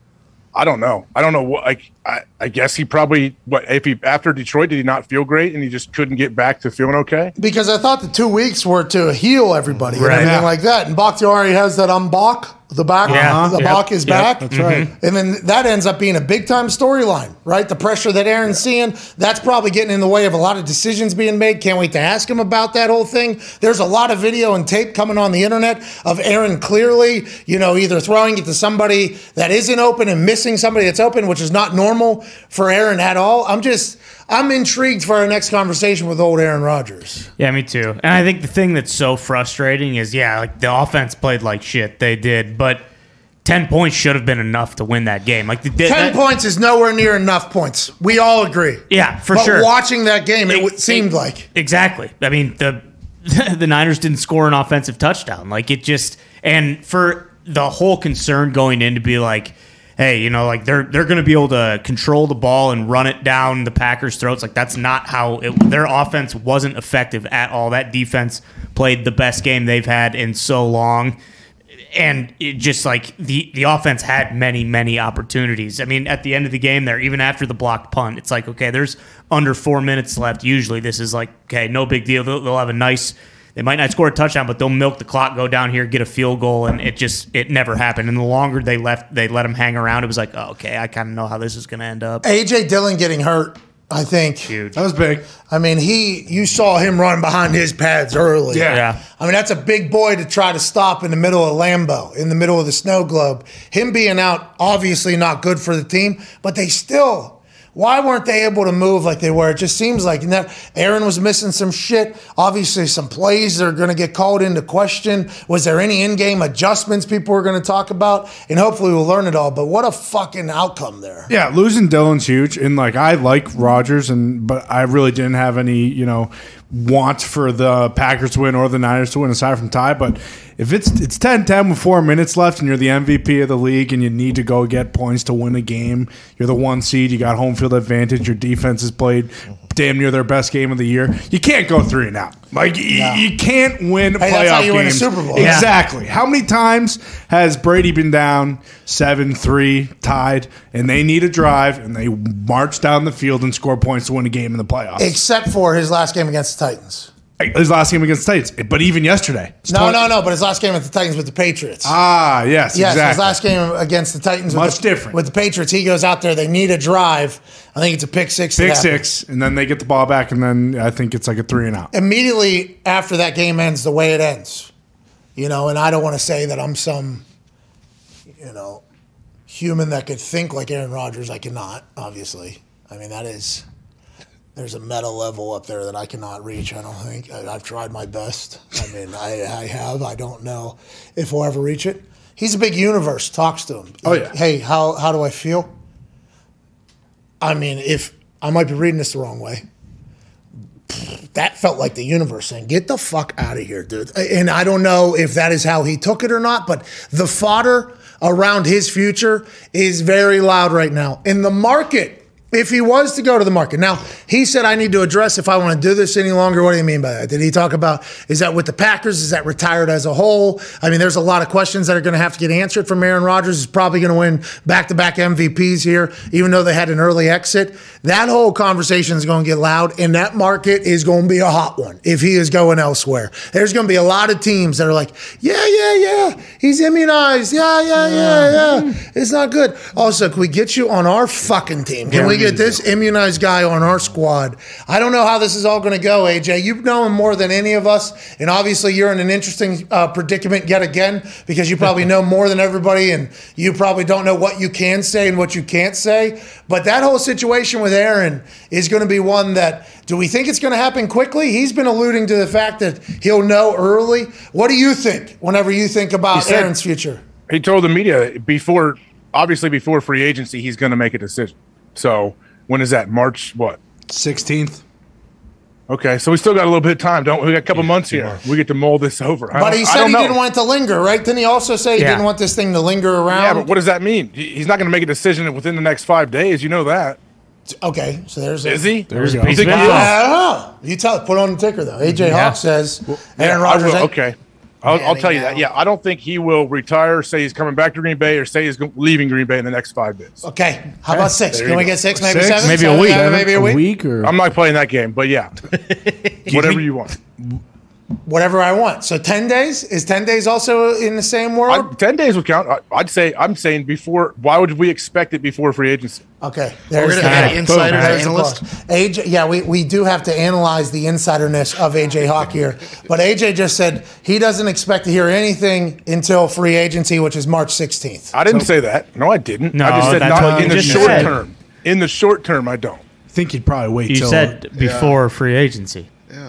I don't know. I don't know what. Like, I, I guess he probably. What if he after Detroit did he not feel great and he just couldn't get back to feeling okay? Because I thought the two weeks were to heal everybody right. and everything yeah. like that. And Bakhtiari has that um Bach. The back, yeah. the yep. Bach is yep. back. That's right. And then that ends up being a big time storyline, right? The pressure that Aaron's seeing, that's probably getting in the way of a lot of decisions being made. Can't wait to ask him about that whole thing. There's a lot of video and tape coming on the internet of Aaron clearly, you know, either throwing it to somebody that isn't open and missing somebody that's open, which is not normal for Aaron at all. I'm just, I'm intrigued for our next conversation with old Aaron Rodgers. Yeah, me too. And I think the thing that's so frustrating is, yeah, like the offense played like shit. They did, but ten points should have been enough to win that game. Like the, Ten that, points is nowhere near enough points. We all agree. Yeah, for but sure. But watching that game, it, it seemed it, like. Exactly. I mean, the the Niners didn't score an offensive touchdown. Like it just, and for the whole concern going in to be like, hey, you know, like they're they're going to be able to control the ball and run it down the Packers' throats. Like that's not how it, their offense wasn't effective at all. That defense played the best game they've had in so long. and it just like the, the offense had many, many opportunities. I mean, at the end of the game there, even after the blocked punt, it's like, okay, there's under four minutes left. Usually this is like, okay, no big deal. They'll, they'll have a nice, they might not score a touchdown, but they'll milk the clock, go down here, get a field goal, and it just, it never happened. And the longer they left, they let them hang around, it was like, oh, okay, I kind of know how this is going to end up. A J Dillon getting hurt, I think. Huge. That was big. I mean, he you saw him run behind his pads early. Yeah. Yeah. I mean, that's a big boy to try to stop in the middle of Lambeau, in the middle of the snow globe. Him being out, obviously not good for the team, but they still, why weren't they able to move like they were? It just seems like that Aaron was missing some shit. Obviously, some plays that are going to get called into question. Was there any in-game adjustments people were going to talk about? And hopefully we'll learn it all. But what a fucking outcome there. Yeah, losing Dillon's huge. And like I like Rodgers, and but I really didn't have any, you know, want for the Packers to win or the Niners to win aside from Ty. But if it's it's ten ten with four minutes left and you're the M V P of the league and you need to go get points to win a game, you're the one seed, you got home field advantage, your defense has played damn near their best game of the year, you can't go three and out. Like, y- No. you can't win Hey, playoff that's how you win a games. Super Bowl. Exactly. How many times has Brady been down seven three, tied, and they need a drive, and they march down the field and score points to win a game in the playoffs? Except for his last game against the Titans. His last game against the Titans, but even yesterday. It's No, twenty- no, no, but his last game with the Titans with the Patriots. Ah, yes, Yes, exactly. his last game against the Titans. Much with the, different. With the Patriots, he goes out there. They need a drive. I think it's a pick six. that Pick happened. six, and then they get the ball back, and then I think it's like a three and out. Immediately after that game ends, the way it ends, you know. And I don't want to say that I'm some, you know, human that could think like Aaron Rodgers. I cannot, obviously. I mean, that is. There's a meta level up there that I cannot reach, I don't think. I, I've tried my best. I mean, I, I have. I don't know if we'll ever reach it. He's a big universe, talks to him. Oh, yeah. Hey, how, how do I feel? I mean, if I might be reading this the wrong way. That felt like the universe saying, get the fuck out of here, dude. And I don't know if that is how he took it or not, but the fodder around his future is very loud right now. In the market, if he was to go to the market. Now, he said, I need to address if I want to do this any longer. What do you mean by that? Did he talk about, is that with the Packers? Is that retired as a whole? I mean, there's a lot of questions that are going to have to get answered from Aaron Rodgers. He's probably going to win back-to-back M V Ps here, even though they had an early exit. That whole conversation is going to get loud, and that market is going to be a hot one if he is going elsewhere. There's going to be a lot of teams that are like, yeah, yeah, yeah, he's immunized. Yeah, yeah, yeah, yeah. It's not good. Also, can we get you on our fucking team? Can we get this immunized guy on our squad? I don't know how this is all going to go, A J. You know him more than any of us, and obviously you're in an interesting uh, predicament yet again because you probably know more than everybody, and you probably don't know what you can say and what you can't say. But that whole situation with Aaron is going to be one that, do we think it's going to happen quickly? He's been alluding to the fact that he'll know early. What do you think whenever you think about said- Aaron's future? He told the media before, obviously before free agency, he's going to make a decision. So when is that? March what? sixteenth. Okay, so we still got a little bit of time, don't we? We got a couple months here. We get to mull this over. I But don't- he I said don't he know. didn't want it to linger, right? Didn't he also say he Yeah. didn't want this thing to linger around? Yeah, but what does that mean? He- He's not going to make a decision within the next five days. You know that. Okay, so there's a, Is he? There's a go. piece Think of he info. is? I don't know. You tell. Put on the ticker though. A J Yeah. Hawk says Aaron Yeah, I Rodgers. will. ain't- Okay. I'll, Man, I'll tell you now. that. Yeah, I don't think he will retire, say he's coming back to Green Bay, or say he's go- leaving Green Bay in the next five days. Okay, how about six? There Can you we go. get six? Maybe Six? seven? Maybe a Seven? week. Yeah, maybe a week. or I'm not playing that game, but yeah, whatever you want. Whatever I want. So ten days is ten days also in the same I, world. Ten days would count. I, I'd say. I'm saying before. Why would we expect it before free agency? Okay, We're there's gonna the- have an insider Boom. There's the analyst. plus. A J, yeah, we, we do have to analyze the insiderness of A J Hawk here, but A J just said he doesn't expect to hear anything until free agency, which is March sixteenth. I didn't say that. No, I didn't. No, I just said that's not what in you the just short said. term. In the short term, I don't. I think he'd probably wait You till said before free agency. Yeah.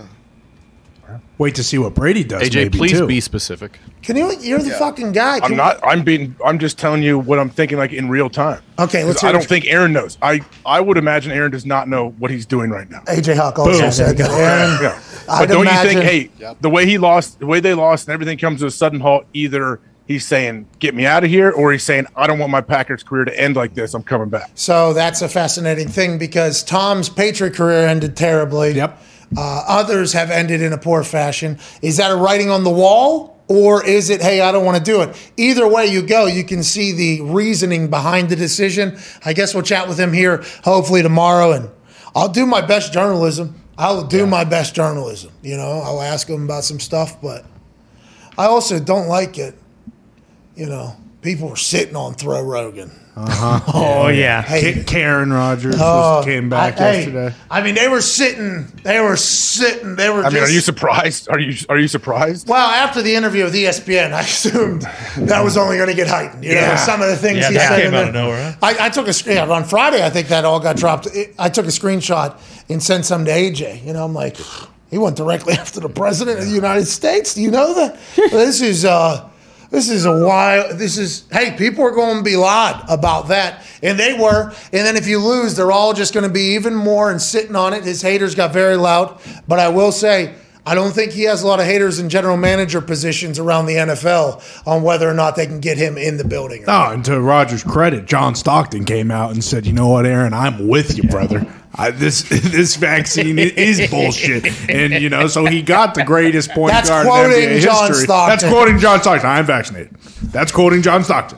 wait to see what Brady does. A J, maybe, please too. be specific. Can you? You're the fucking guy. Can I'm not. I'm being. I'm just telling you what I'm thinking, like in real time. Okay, let's 'Cause hear I what don't think Aaron knows. I. I would imagine Aaron does not know what he's doing right now. A J Hawk also Boom. said that. Aaron, Yeah. I'd But don't imagine, you think, hey, the way he lost, the way they lost, and everything comes to a sudden halt, either he's saying, get me out of here, or he's saying, I don't want my Packers career to end like this. I'm coming back. So that's a fascinating thing because Tom's Patriot career ended terribly. Yep. Uh, others have ended in a poor fashion. Is that a writing on the wall? Or is it, hey, I don't want to do it? Either way you go, you can see the reasoning behind the decision. I guess we'll chat with him here hopefully tomorrow, and I'll do my best journalism. I'll do yeah. my best journalism. You know, I'll ask him about some stuff, but I also don't like it. You know, people were sitting on Throw Rogan. Uh-huh. Oh, yeah. Hey, Karen Rogers oh, came back I, yesterday. Hey, I mean, they were sitting. They were sitting. They were I just, mean, are you surprised? Are you are you surprised? Well, after the interview with E S P N, I assumed that was only going to get heightened. You yeah. know, some of the things yeah, he that said. came in out of there. nowhere. I, I took a screenshot. On Friday, I think that all got dropped. I took a screenshot and sent some to A J. You know, I'm like, he went directly after the president of the United States. Do you know that? This is... uh This is a wild, this is, hey, people are going to be loud about that. And they were. And then if you lose, they're all just going to be even more and sitting on it. His haters got very loud. But I will say, I don't think he has a lot of haters in general manager positions around the N F L on whether or not they can get him in the building. Oh, and to Rogers' credit, John Stockton came out and said, you know what, Aaron, I'm with you, brother. I, this this vaccine is bullshit. And, you know, so he got the greatest point That's guard quoting in N B A John history. Stockton. That's quoting John Stockton. I'm vaccinated. That's quoting John Stockton.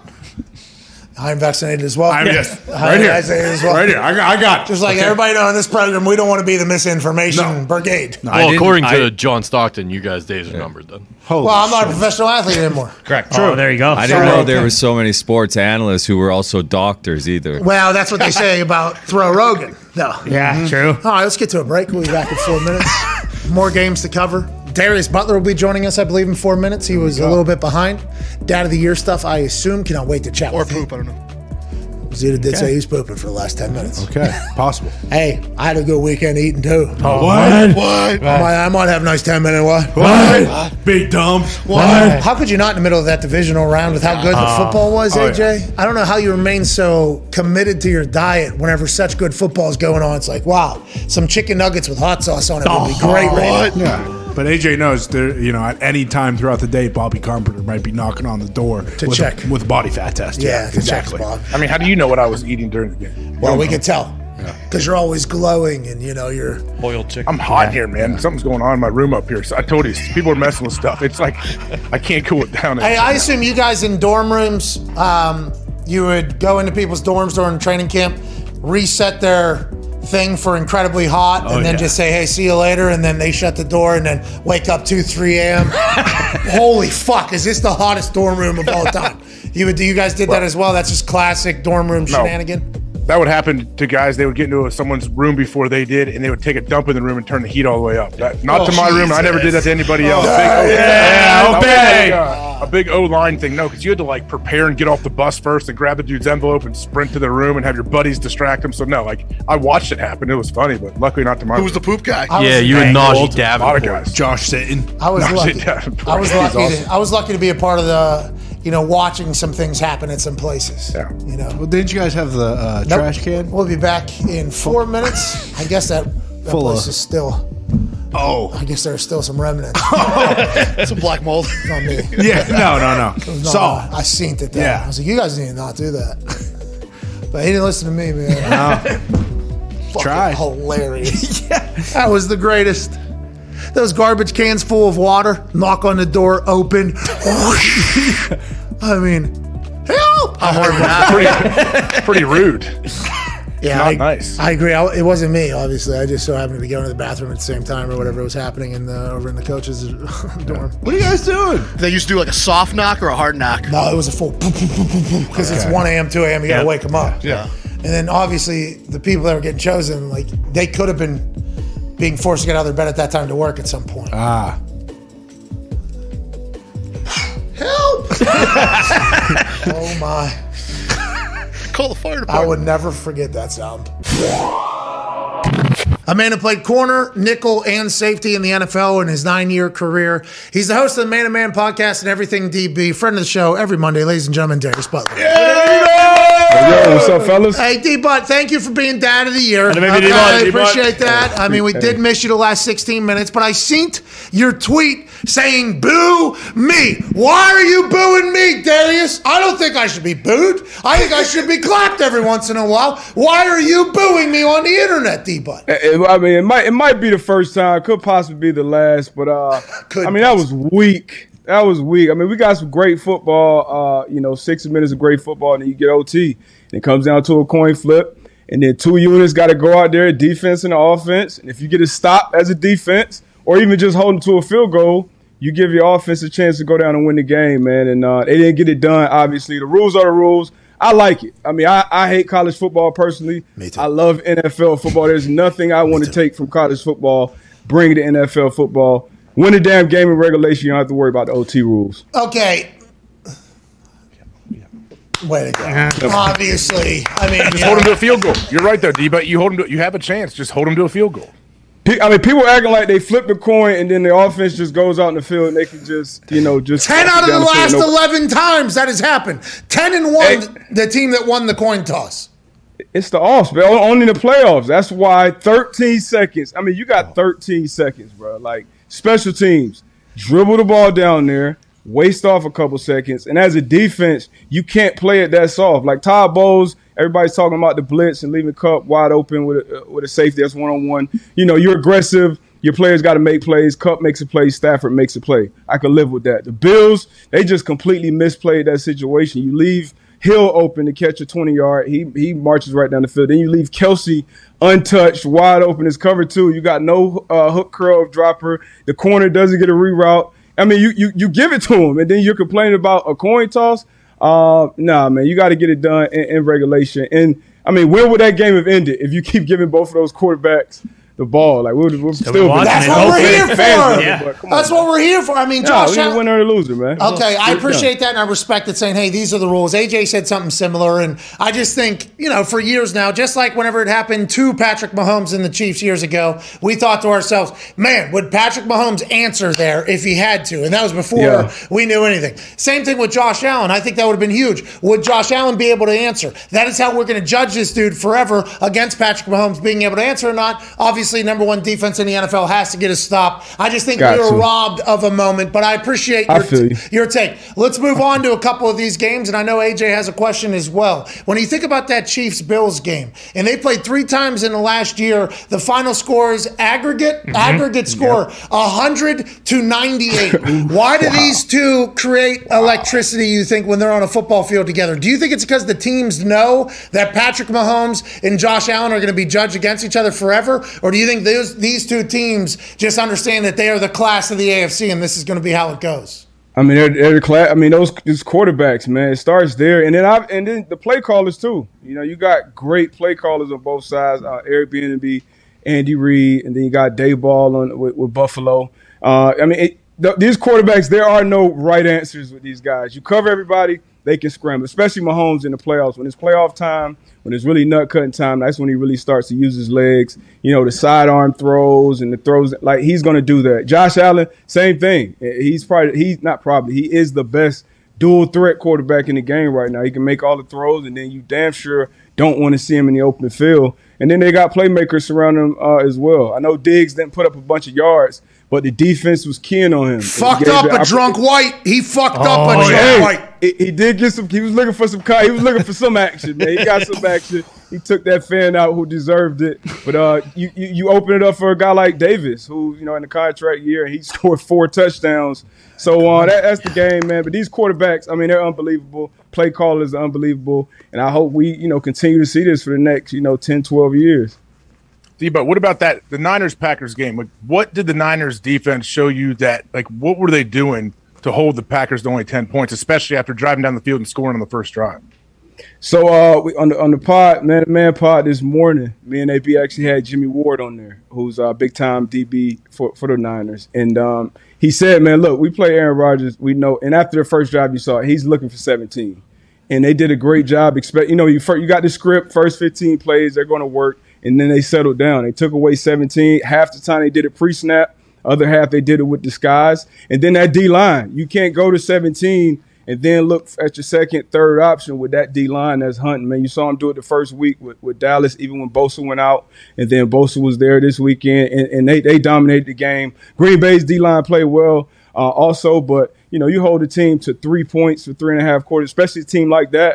I'm vaccinated as well. I'm yes. I'm Right here. vaccinated as well. Right here. I got, I got Just like okay. everybody know on this program, we don't want to be the misinformation No. brigade. No, Well, according to I- John Stockton, you guys' days are numbered then. Holy Well, I'm not a shit. professional athlete anymore. Correct. Oh, there you go. I didn't Sorry. know there were so many sports analysts who were also doctors either. Well, that's what they say about Throw Rogan. No. Yeah, true. All right, let's get to a break. We'll be back in four minutes. More games to cover. Darius Butler will be joining us, I believe, in four minutes. He was a little bit behind. Dad of the Year stuff, I assume. Cannot wait to chat Or with poop, him. I don't know. Zeta did say he was pooping for the last ten minutes. Okay, possible. Hey, I had a good weekend eating, too. Oh, what? What? I, might, I might have a nice ten minute what? What? Big dumps. What? How could you not in the middle of that divisional round with how good the football was, Oh, A J? I don't know how you remain so committed to your diet whenever such good football is going on. It's like, wow, some chicken nuggets with hot sauce on it would be great right now. Yeah. But A J knows there, you know, at any time throughout the day, Bobby Carpenter might be knocking on the door To with check. a, with a body fat test. Yeah, to exactly. check, Bob. I mean, how do you know what I was eating during the game? Well, we could tell. Because you're always glowing and, you know, you're... Boiled chicken. I'm hot here, man. Something's going on in my room up here. So I told you, people are messing with stuff. It's like I can't cool it down. Hey, I assume you guys in dorm rooms, um, you would go into people's dorms during training camp, reset their thing for incredibly hot, Oh, and then yeah. just say, hey, see you later, and then they shut the door and then wake up two, three a.m. Holy fuck, is this the hottest dorm room of all time? You would, you guys did that as well? That's just classic dorm room shenanigan? That would happen to guys. They would get into someone's room before they did, and they would take a dump in the room and turn the heat all the way up. That, not Oh, to my room. I never did that to anybody else. Oh, big O- yeah, that was obey. like, uh, a big O line thing. No, because you had to like prepare and get off the bus first and grab the dude's envelope and sprint to the room and have your buddies distract him. So no, like I watched it happen. It was funny, but luckily not to my Who was the room. poop guy? I Yeah, was- you and Najee A lot of Davenport. guys. Josh Sitton. I was No, lucky. yeah, I was he's lucky. awesome. To, I was lucky to be a part of the, you know, watching some things happen at some places. Yeah. You know. Well, didn't you guys have the uh, Nope. trash can? We'll be back in four minutes. I guess that, that Full place of- is still. Oh. I guess there's still some remnants Some black mold. on me. Yeah, no, no, no. No, So, I seen it. There. Yeah. I was like, you guys need to not do that. But he didn't listen to me, man. Fucking Try. hilarious. That was the greatest. Those garbage cans full of water. Knock on the door, open. I mean, help! I heard that. pretty, pretty rude. Yeah, Not I, nice. I agree. I, it wasn't me, obviously. I just so happened to be going to the bathroom at the same time or whatever was happening in the, over in the coach's dorm. what are you guys doing? They used to do like a soft knock or a hard knock. No, it was a full because it's one a.m., two a.m. You got to Yeah. wake them up. Yeah. And then obviously the people that were getting chosen, like they could have been being forced to get out of their bed at that time to work at some point. Ah. Help! Oh my. Call the fire I department. would never forget that sound. A man who played corner, nickel, and safety in the N F L in his nine-year career. He's the host of the Man to Man podcast and Everything D B, friend of the show every Monday, ladies and gentlemen, Darius Butler. Yo, what's up, fellas? Hey, D-Butt, thank you for being Dad of the Year. baby Okay, D-Butt, I D-Butt. appreciate that. I mean, we did miss you the last sixteen minutes, but I seen your tweet saying, boo me. Why are you booing me, Darius? I don't think I should be booed. I think I should be clapped every once in a while. Why are you booing me on the internet, D-Butt? It- I mean, it might it might be the first time, could possibly be the last, but uh, Could I mean, that was weak. that was weak. I mean, we got some great football. Uh, you know, sixty minutes of great football, and then you get O T. And it comes down to a coin flip, and then two units got to go out there, defense and the offense. And if you get a stop as a defense, or even just hold them to a field goal, you give your offense a chance to go down and win the game, man. And uh, they didn't get it done. Obviously, the rules are the rules. I like it. I mean, I, I hate college football personally. Me too. I love N F L football. There's nothing I want to take from college football. Bring it to N F L football. Win the damn game in regulation. You don't have to worry about the O T rules. Okay. Way to go. Obviously. I mean, Just hold him to a field goal. You're right, though, D. But you hold him to, you have a chance. Just hold him to a field goal. I mean, people acting like they flip the coin and then the offense just goes out in the field and they can just, you know, just ten out of the down last field. No- eleven times that has happened. Ten and one, Hey. the team that won the coin toss. It's the offs, but only the playoffs. That's why thirteen seconds. I mean, you got thirteen seconds, bro. Like, special teams, dribble the ball down there, waste off a couple seconds, and as a defense, you can't play it that soft. Like Todd Bowles, everybody's talking about the blitz and leaving Cup wide open with a, with a safety that's one-on-one. You know, you're aggressive. Your players got to make plays. Cup makes a play. Stafford makes a play. I can live with that. The Bills, they just completely misplayed that situation. You leave Hill open to catch a twenty-yard. He he marches right down the field. Then you leave Kelsey untouched, wide open as cover two. You got no uh, hook curl dropper. The corner doesn't get a reroute. I mean, you you you give it to him, and then you're complaining about a coin toss. Uh, nah, man, you got to get it done in, in regulation. And I mean, where would that game have ended if you keep giving both of those quarterbacks the ball? Like we're, we're still, still watching That's it. what we're Hopefully here for. fans, yeah. That's what we're here for. I mean, No, Josh we Allen. winner or loser, man. Okay, I Get it appreciate that, and I respect it, saying, hey, these are the rules. A J said something similar, and I just think, you know, for years now, just like whenever it happened to Patrick Mahomes and the Chiefs years ago, we thought to ourselves, man, would Patrick Mahomes answer there if he had to? And that was before Yeah. we knew anything. Same thing with Josh Allen. I think that would have been huge. Would Josh Allen be able to answer? That is how we're going to judge this dude forever against Patrick Mahomes being able to answer or not. Obviously, number one defense in the N F L has to get a stop. I just think Got we were to. robbed of a moment, but I appreciate I your, feel you. your take. Let's move on to a couple of these games, and I know A J has a question as well. When you think about that Chiefs-Bills game, and they played three times in the last year, the final score is aggregate, Mm-hmm. aggregate score, one hundred to ninety-eight. Why do these two create electricity, you think, when they're on a football field together? Do you think it's because the teams know that Patrick Mahomes and Josh Allen are going to be judged against each other forever? Or do you think those, these two teams just understand that they are the class of the A F C and this is going to be how it goes? I mean, they're, they're the class. I mean, those, those quarterbacks, man. It starts there, and then I and then the play callers too. You know, you got great play callers on both sides. Uh, Eric Bieniemy, Andy Reid, and then you got Dave Ball on with, with Buffalo. Uh, I mean, it, th- these quarterbacks, there are no right answers with these guys. You cover everybody, they can scramble. Especially Mahomes in the playoffs. When it's playoff time, when it's really nut cutting time, that's when he really starts to use his legs. You know, the sidearm throws and the throws, like he's going to do that. Josh Allen, same thing. He's probably, he's not probably, he is the best dual threat quarterback in the game right now. He can make all the throws, and then you damn sure don't want to see him in the open field. And then they got playmakers surrounding him uh, as well. I know Diggs didn't put up a bunch of yards, but the defense was keying on him. Fucked up a drunk White. He fucked up a drunk Hey, White. He, he did get some. He was looking for some. He was looking for some action, man. He got some action. He took that fan out who deserved it. But uh, you, you you open it up for a guy like Davis, who you know in the contract year, he scored four touchdowns. So uh, that, that's the game, man. But these quarterbacks, I mean, they're unbelievable. Play callers are unbelievable, and I hope we you know continue to see this for the next you know ten, twelve years. D, but what about that the Niners-Packers game? Like, what did the Niners defense show you that? Like, what were they doing to hold the Packers to only ten points, especially after driving down the field and scoring on the first drive? So uh, we, on the on the pod, man, man pod this morning, me and A B actually had Jimmy Ward on there, who's a big time D B for, for the Niners, and um, he said, man, look, we play Aaron Rodgers, we know, and after the first drive, you saw it, he's looking for seventeen, and they did a great job. Expect, you know, you you got the script, first fifteen plays, they're going to work, and then they settled down. They took away seventeen. Half the time they did it pre-snap, other half they did it with disguise, and then that D line, you can't go to seventeen. And then look at your second, third option with that D-line that's hunting. Man, you saw him do it the first week with, with Dallas, even when Bosa went out. And then Bosa was there this weekend, and, and they, they dominated the game. Green Bay's D-line played well uh, also, but, you know, you hold a team to three points for three and a half quarters, especially a team like that.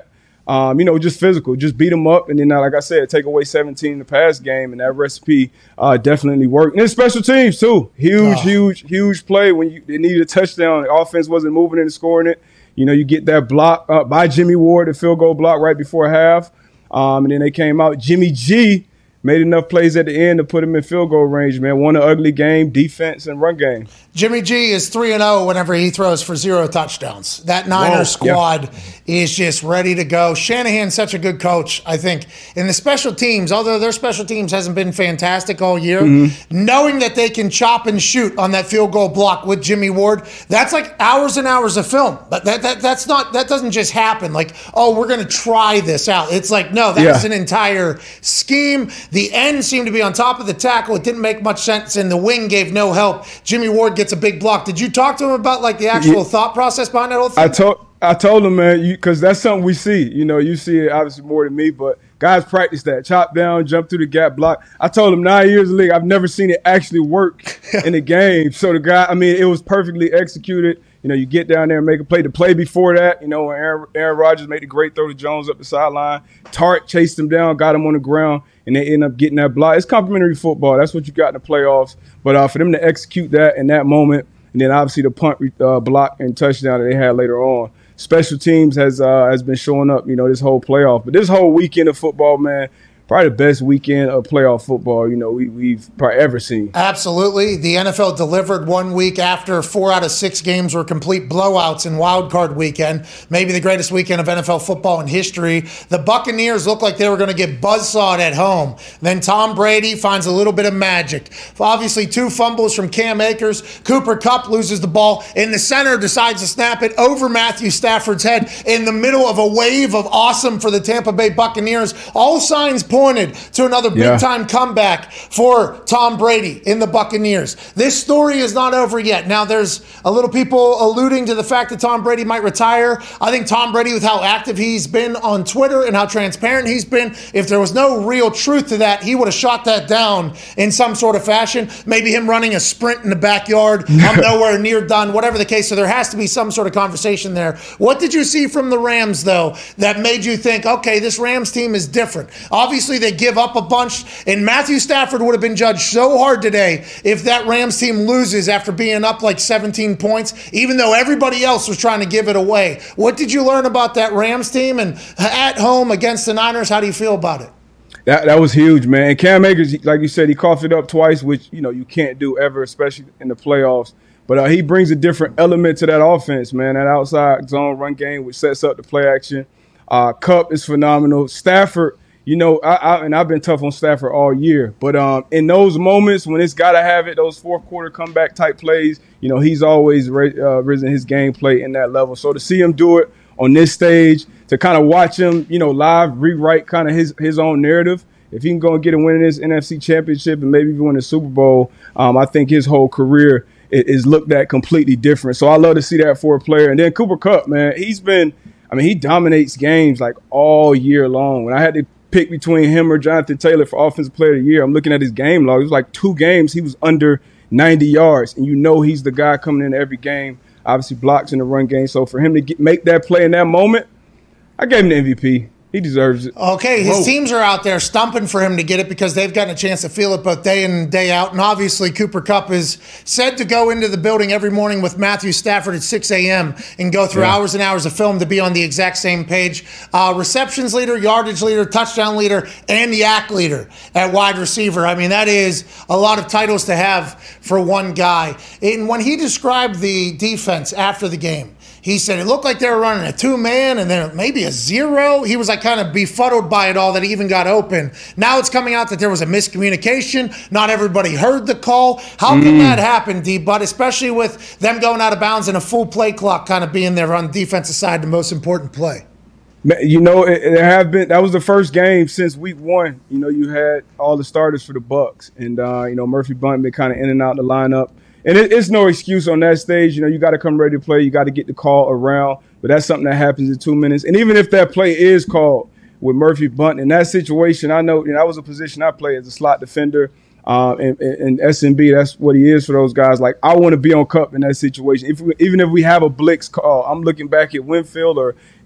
Um, you know, just physical, just beat them up. And then, uh, like I said, take away seventeen in the pass game. And that recipe uh, definitely worked. And then special teams, too. Huge, oh. huge, huge play when you they needed a touchdown. The offense wasn't moving and scoring it. You know, you get that block uh, by Jimmy Ward, the field goal block right before half. Um, and then they came out. Jimmy G made enough plays at the end to put him in field goal range, man. Won an ugly game, defense and run game. Jimmy G is three and oh whenever he throws for zero touchdowns. That Niner Whoa, squad yeah. is just ready to go. Shanahan's such a good coach, I think. In the special teams, although their special teams hasn't been fantastic all year, mm-hmm. knowing that they can chop and shoot on that field goal block with Jimmy Ward, that's like hours and hours of film. But that, that that's not that doesn't just happen like, oh, we're going to try this out. It's like, no, that yeah. was an entire scheme. The end seemed to be on top of the tackle. It didn't make much sense, and the wing gave no help. Jimmy Ward gets a big block. Did you talk to him about like the actual yeah. thought process behind that whole thing? I told I told him, man, because that's something we see. You know, you see it obviously more than me, but guys practice that. Chop down, jump through the gap, block. I told him nine years of the league, I've never seen it actually work in the game. So the guy, I mean, it was perfectly executed. You know, you get down there and make a play. The play before that, you know, when Aaron, Aaron Rodgers made the great throw to Jones up the sideline, Tart chased him down, got him on the ground, and they end up getting that block. It's complimentary football. That's what you got in the playoffs. But uh, for them to execute that in that moment, and then obviously the punt uh, block and touchdown that they had later on, special teams has uh, has been showing up, you know, this whole playoff. But this whole weekend of football, man, probably the best weekend of playoff football, you know, we, we've probably ever seen. Absolutely. The N F L delivered one week after four out of six games were complete blowouts in Wild Card weekend. Maybe the greatest weekend of N F L football in history. The Buccaneers looked like they were going to get buzzsawed at home. Then Tom Brady finds a little bit of magic. Obviously, two fumbles from Cam Akers. Cooper Kupp loses the ball. In the center, decides to snap it over Matthew Stafford's head in the middle of a wave of awesome for the Tampa Bay Buccaneers. All signs point pointed to another big-time yeah. comeback for Tom Brady in the Buccaneers. This story is not over yet. Now, there's a little people alluding to the fact that Tom Brady might retire. I think Tom Brady, with how active he's been on Twitter and how transparent he's been, if there was no real truth to that, he would have shot that down in some sort of fashion. Maybe him running a sprint in the backyard. I'm nowhere near done, whatever the case. So there has to be some sort of conversation there. What did you see from the Rams, though, that made you think, okay, this Rams team is different? Obviously, they give up a bunch, and Matthew Stafford would have been judged so hard today if that Rams team loses after being up like seventeen points, even though everybody else was trying to give it away. What did you learn about that Rams team, and at home against the Niners, how do you feel about it? That that was huge, man. And Cam Akers, like you said, he coughed it up twice, which, you know, you can't do ever, especially in the playoffs. But uh, he brings a different element to that offense, man, that outside zone run game, which sets up the play action. Uh, Kupp is phenomenal. Stafford, you know, I, I, and I've been tough on Stafford all year. But um, in those moments when it's got to have it, those fourth quarter comeback type plays, you know, he's always ra- uh, risen his gameplay in that level. So to see him do it on this stage, to kind of watch him, you know, live rewrite kind of his, his own narrative, if he can go and get a win in this N F C Championship and maybe even win the Super Bowl, um, I think his whole career is, is looked at completely different. So I love to see that for a player. And then Cooper Kupp, man, he's been, I mean, he dominates games like all year long. When I had to pick between him or Jonathan Taylor for Offensive Player of the Year, I'm looking at his game log. It was like two games he was under ninety yards, and you know he's the guy coming in every game, obviously blocks in the run game. So for him to get, make that play in that moment, I gave him the M V P. He deserves it. Okay, his Whoa. teams are out there stumping for him to get it because they've gotten a chance to feel it both day in and day out. And obviously, Cooper Kupp is said to go into the building every morning with Matthew Stafford at six a.m. and go through yeah. hours and hours of film to be on the exact same page. Uh, receptions leader, yardage leader, touchdown leader, and yak leader at wide receiver. I mean, that is a lot of titles to have for one guy. And when he described the defense after the game, he said it looked like they were running a two-man and then maybe a zero. He was like kind of befuddled by it all that he even got open. Now it's coming out that there was a miscommunication. Not everybody heard the call. How mm. can that happen, D-Bud, especially with them going out of bounds and a full play clock kind of being there on the defensive side, the most important play? You know, it, it have been, that was the first game since week one. You know, you had all the starters for the Bucs. And, uh, you know, Murphy Bunting been kind of in and out the lineup. And it, it's no excuse on that stage. You know, you got to come ready to play. You got to get the call around. But that's something that happens in two minutes. And even if that play is called with Murphy Bunting, in that situation, I know, you know, that was a position I play as a slot defender. Uh, and, and S M B, that's what he is for those guys. Like, I want to be on Kupp in that situation. If we, even if we have a blitz call, I'm looking back at Winfield or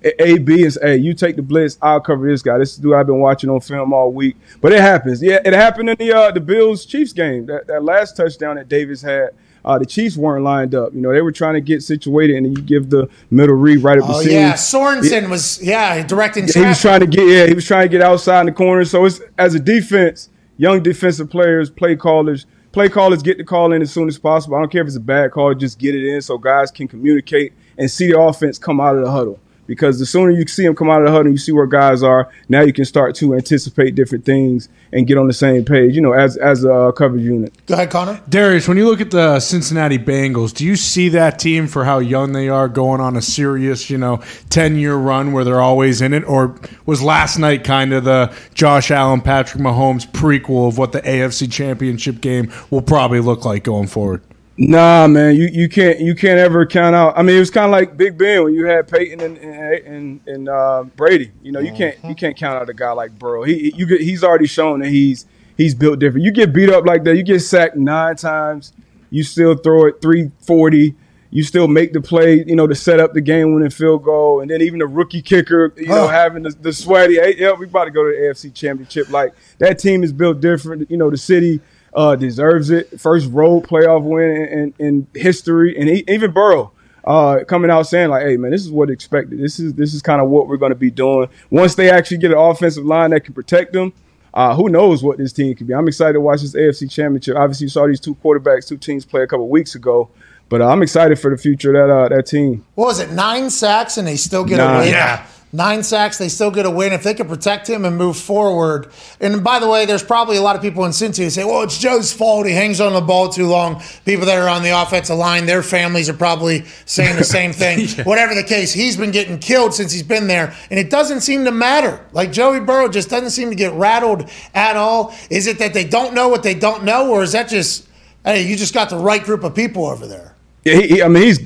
A B and say, hey, you take the blitz, I'll cover this guy. This is the dude I've been watching on film all week. But it happens. Yeah, it happened in the uh, the Bills-Chiefs game. That, that last touchdown that Davis had, uh, the Chiefs weren't lined up. You know, they were trying to get situated, and then you give the middle read right up the Oh, seam. yeah. Sorensen yeah. was, yeah, directing He was trying to get, yeah, he was trying to get outside in the corner. So it's as a defense, young defensive players, play callers, play callers get the call in as soon as possible. I don't care if it's a bad call, just get it in so guys can communicate and see the offense come out of the huddle. Because the sooner you see them come out of the huddle, you see where guys are, now you can start to anticipate different things and get on the same page, you know, as as a coverage unit. Go ahead, Connor. Darius, when you look at the Cincinnati Bengals, do you see that team for how young they are going on a serious, you know, ten-year run where they're always in it? Or was last night kind of the Josh Allen, Patrick Mahomes prequel of what the A F C Championship game will probably look like going forward? Nah, man, you, you can't you can't ever count out. I mean, it was kind of like Big Ben when you had Peyton and and, and uh, Brady. You know, you can't you can't count out a guy like Burrow. He you get, he's already shown that he's he's built different. You get beat up like that, you get sacked nine times, you still throw it three forty. You still make the play, you know, to set up the game-winning field goal, and then even the rookie kicker, you know, oh. having the, the sweaty, hey, yeah, we about to go to the A F C Championship. Like that team is built different. You know, the city. Uh, deserves it. First road playoff win in, in, in history, and he, even Burrow uh, coming out saying like, "Hey, man, this is what expected. This is this is kind of what we're going to be doing." Once they actually get an offensive line that can protect them, uh, who knows what this team could be? I'm excited to watch this A F C Championship. Obviously, you saw these two quarterbacks, two teams play a couple weeks ago, but uh, I'm excited for the future of that uh, that team. What was it? Nine sacks, and they still get Nine. a win. Yeah. Nine sacks, they still get a win. If they can protect him and move forward. And by the way, there's probably a lot of people in Cincy who say, well, it's Joe's fault. He hangs on the ball too long. People that are on the offensive line, their families are probably saying the same thing. yeah. Whatever the case, he's been getting killed since he's been there. And it doesn't seem to matter. Like Joey Burrow just doesn't seem to get rattled at all. Is it that they don't know what they don't know? Or is that just, hey, you just got the right group of people over there? Yeah, he, he, I mean, he's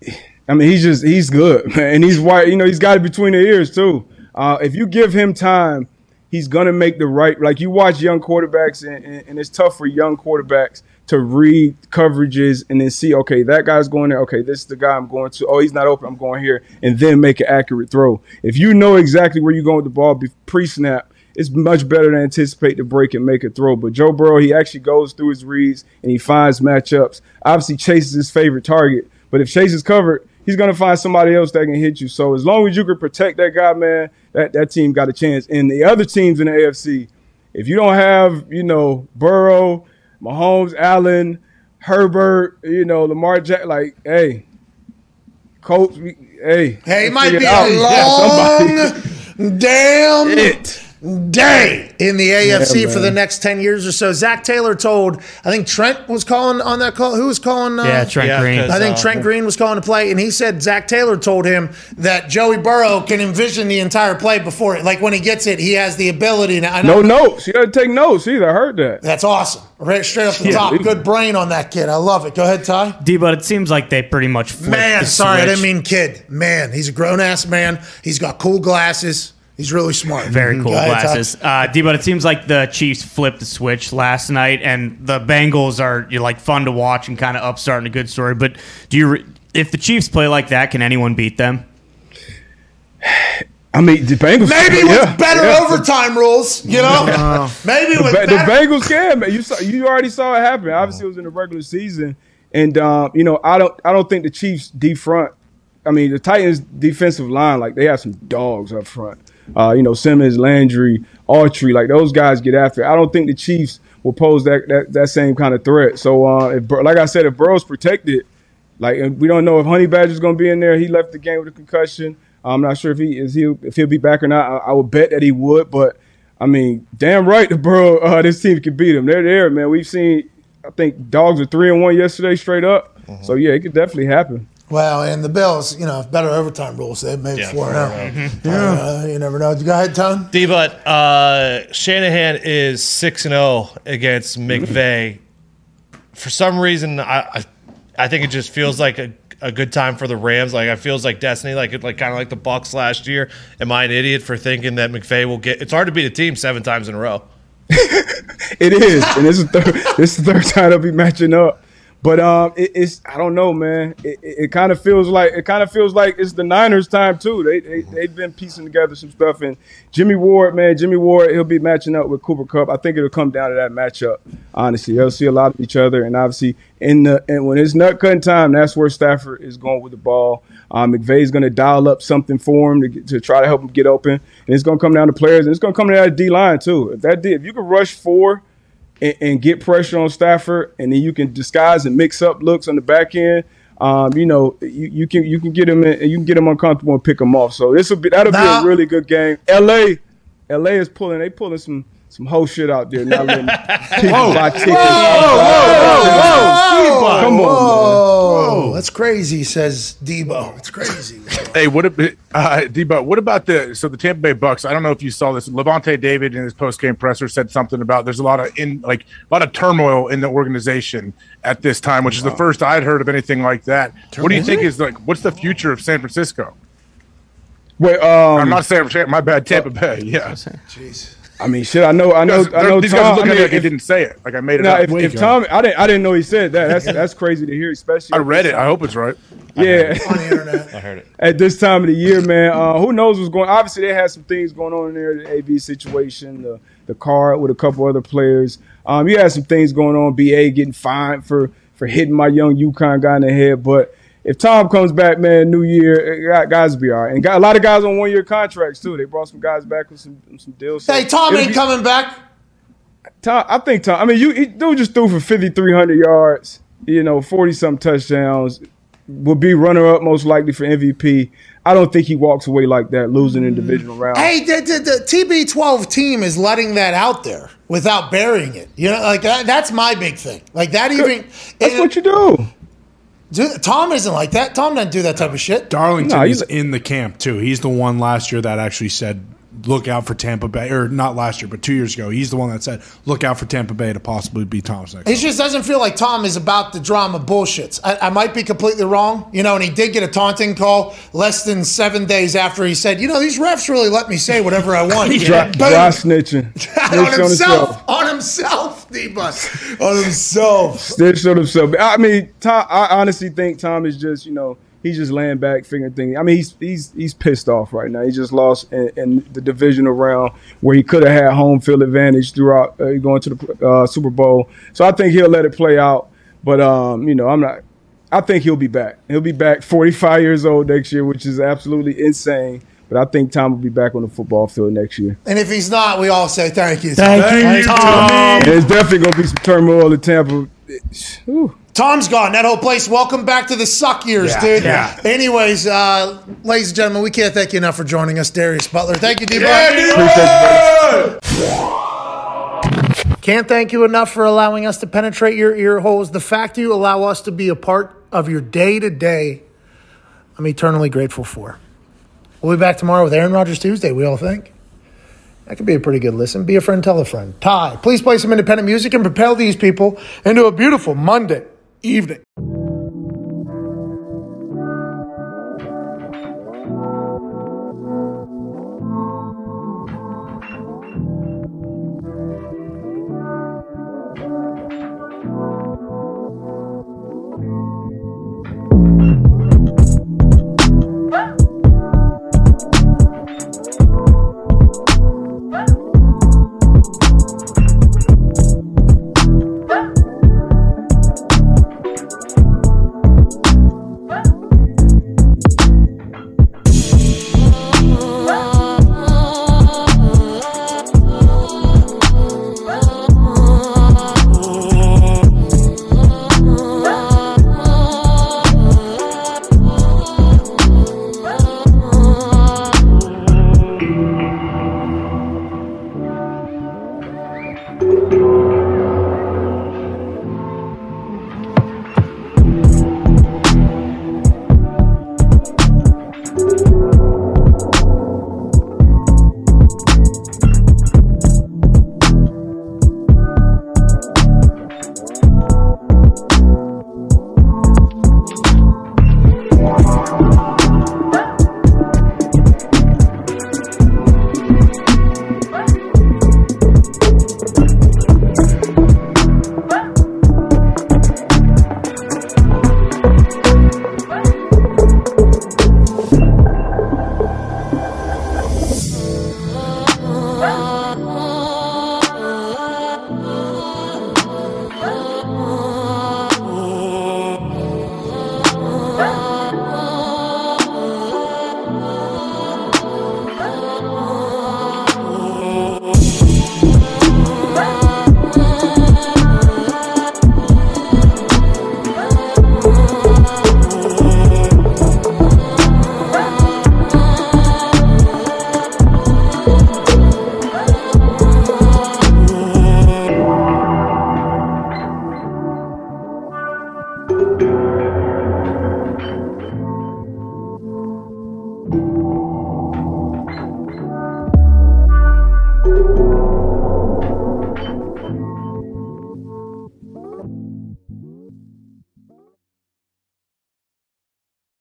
I mean, he's just, he's good, man. And he's white, you know, he's got it between the ears, too. Uh, if you give him time, he's going to make the right, like you watch young quarterbacks, and, and, and it's tough for young quarterbacks to read coverages and then see, okay, that guy's going there. Okay, this is the guy I'm going to. Oh, he's not open. I'm going here. And then make an accurate throw. If you know exactly where you're going with the ball pre-snap, it's much better to anticipate the break and make a throw. But Joe Burrow, he actually goes through his reads and he finds matchups. Obviously, Chase is his favorite target. But if Chase is covered, he's going to find somebody else that can hit you. So as long as you can protect that guy, man, that, that team got a chance. And the other teams in the A F C, if you don't have, you know, Burrow, Mahomes, Allen, Herbert, you know, Lamar Jackson, like, hey, Colts, we, hey. Hey, it might be a long damn it. day in the A F C yeah, for the next ten years or so. Zach Taylor told, I think Trent was calling on that call. Who was calling? Uh, yeah, Trent yeah, Green. I think uh, Trent Green was calling to play, and he said Zach Taylor told him that Joey Burrow can envision the entire play before it. Like when he gets it, he has the ability. To, I know, no notes. You got to take notes either. I heard that. That's awesome. Right straight off the yeah, top. Good brain on that kid. I love it. Go ahead, Ty. D, but it seems like they pretty much flipped Man, the sorry, switch. I didn't mean kid. Man, he's a grown-ass man. He's got cool glasses. He's really smart. Very cool ahead, glasses. Uh, D, but it seems like the Chiefs flipped the switch last night, and the Bengals are you're like fun to watch and kind of upstarting a good story. But do you, re- if the Chiefs play like that, can anyone beat them? I mean, the Bengals maybe yeah, with better yeah. overtime rules, you know. Uh, maybe the, with ba- better- the Bengals can. Man. You saw, you already saw it happen. Obviously, it was in the regular season, and um, you know, I don't, I don't think the Chiefs defront. I mean, the Titans' defensive line, like they have some dogs up front. Uh, you know, Simmons, Landry, Autry, like those guys get after it. I don't think the Chiefs will pose that that, that same kind of threat. So, uh, if, like I said, if Burrow's protected, like we don't know if Honey Badger's going to be in there. He left the game with a concussion. I'm not sure if he is he if he'll be back or not. I, I would bet that he would, but I mean, damn right, the Burrow uh, this team can beat them. They're there, man. We've seen, I think, dogs were three and one yesterday straight up. Mm-hmm. So yeah, it could definitely happen. Well, and the Bills, you know, better overtime rules. They made Yeah, four four and and oh. Yeah, uh, you never know. Go ahead, Tone. D, but uh, Shanahan is six and zero against McVay. For some reason, I, I I think it just feels like a, a good time for the Rams. Like it feels like destiny, like it, like kind of like the Bucs last year. Am I an idiot for thinking that McVay will get? It's hard to beat a team seven times in a row. It is, and this is third, this is the third time they'll be matching up. But um, it, it's I don't know, man. It, it, it kind of feels like it kind of feels like it's the Niners' time too. They they they've been piecing together some stuff, and Jimmy Ward, man, Jimmy Ward, he'll be matching up with Cooper Kupp. I think it'll come down to that matchup. Honestly, they'll see a lot of each other, and obviously in the and when it's nut cutting time, that's where Stafford is going with the ball. Um, McVay's going to dial up something for him to, get, to try to help him get open, and it's going to come down to players, and it's going to come down to D line too. If that if you can rush four. And, and get pressure on Stafford, and then you can disguise and mix up looks on the back end. Um, you know, you, you can you can get him in, you can get him uncomfortable and pick him off. So this will be that'll Nah. be a really good game. L A, L A is pulling they pulling some some whole shit out there. Not letting people buy tickets. Whoa, Come on, whoa, that's crazy, says Debo. It's crazy. Hey, what about uh, Debo? What about the so the Tampa Bay Bucks? I don't know if you saw this. Levante David in his post game presser said something about there's a lot of in like a lot of turmoil in the organization at this time, which is the first I'd heard of anything like that. What do you think is like? What's the future of San Francisco? Wait, um, I'm not saying my bad, Tampa Bay. Yeah, Jeez. I mean, shit. I know, I know, I know. These Tom, guys look I at mean, me like he if, didn't say it. Like I made it now, up. if, if Tom, I didn't, I didn't know he said that. That's that's crazy to hear, especially. I read it. I hope it's right. Yeah, On the internet. I heard it. at this time of the year, man. Uh, who knows what's going? Obviously, they had some things going on in there. The A B situation, the the car with a couple other players. Um, you had some things going on. B A getting fined for for hitting my young UConn guy in the head. But if Tom comes back, man, New Year, guys will be all right. And got a lot of guys on one year contracts too. They brought some guys back with some some deals. So Hey, Tom it'll ain't be- coming back. Tom, I think Tom. I mean, you he, dude just threw for fifty-three hundred yards. You know, forty something touchdowns. Will be runner up most likely for M V P. I don't think he walks away like that, losing in divisional round. Hey, the, the, the T B twelve team is letting that out there without burying it. You know, like that, that's my big thing. Like that even. That's it- what you do. Dude, Tom isn't like that. Tom doesn't do that type of shit. Darlington No, is he's- in the camp too. He's the one last year that actually said, "Look out for Tampa Bay," or not last year, but two years ago. He's the one that said, "Look out for Tampa Bay to possibly be Tom's next." He just doesn't feel like Tom is about the drama bullshits. I, I might be completely wrong, you know, and he did get a taunting call less than seven days after he said, you know, these refs really let me say whatever I want. Dry, Boom. dry snitching. on Snitched on himself. himself. On himself, D-Bus. On himself. Snitched on himself. I mean, Tom. I honestly think Tom is just, you know, he's just laying back, figuring things. I mean, he's he's he's pissed off right now. He just lost in, in the divisional round where he could have had home field advantage throughout uh, going to the uh, Super Bowl. So I think he'll let it play out. But um, you know, I'm not. I think he'll be back. He'll be back forty-five years old next year, which is absolutely insane. But I think Tom will be back on the football field next year. And if he's not, we all say thank you. Thank you, Tom. And there's definitely going to be some turmoil in Tampa. Whew. Tom's gone. That whole place. Welcome back to the suck years, Yeah, dude. yeah. Anyways, uh, ladies and gentlemen, we can't thank you enough for joining us, Darius Butler. Thank you, D-Bus. Appreciate you, buddy. Can't thank you enough for allowing us to penetrate your ear holes. The fact you allow us to be a part of your day-to-day, I'm eternally grateful for. We'll be back tomorrow with Aaron Rodgers Tuesday, we all think. That could be a pretty good listen. Be a friend, tell a friend. Ty, please play some independent music and propel these people into a beautiful Monday evening.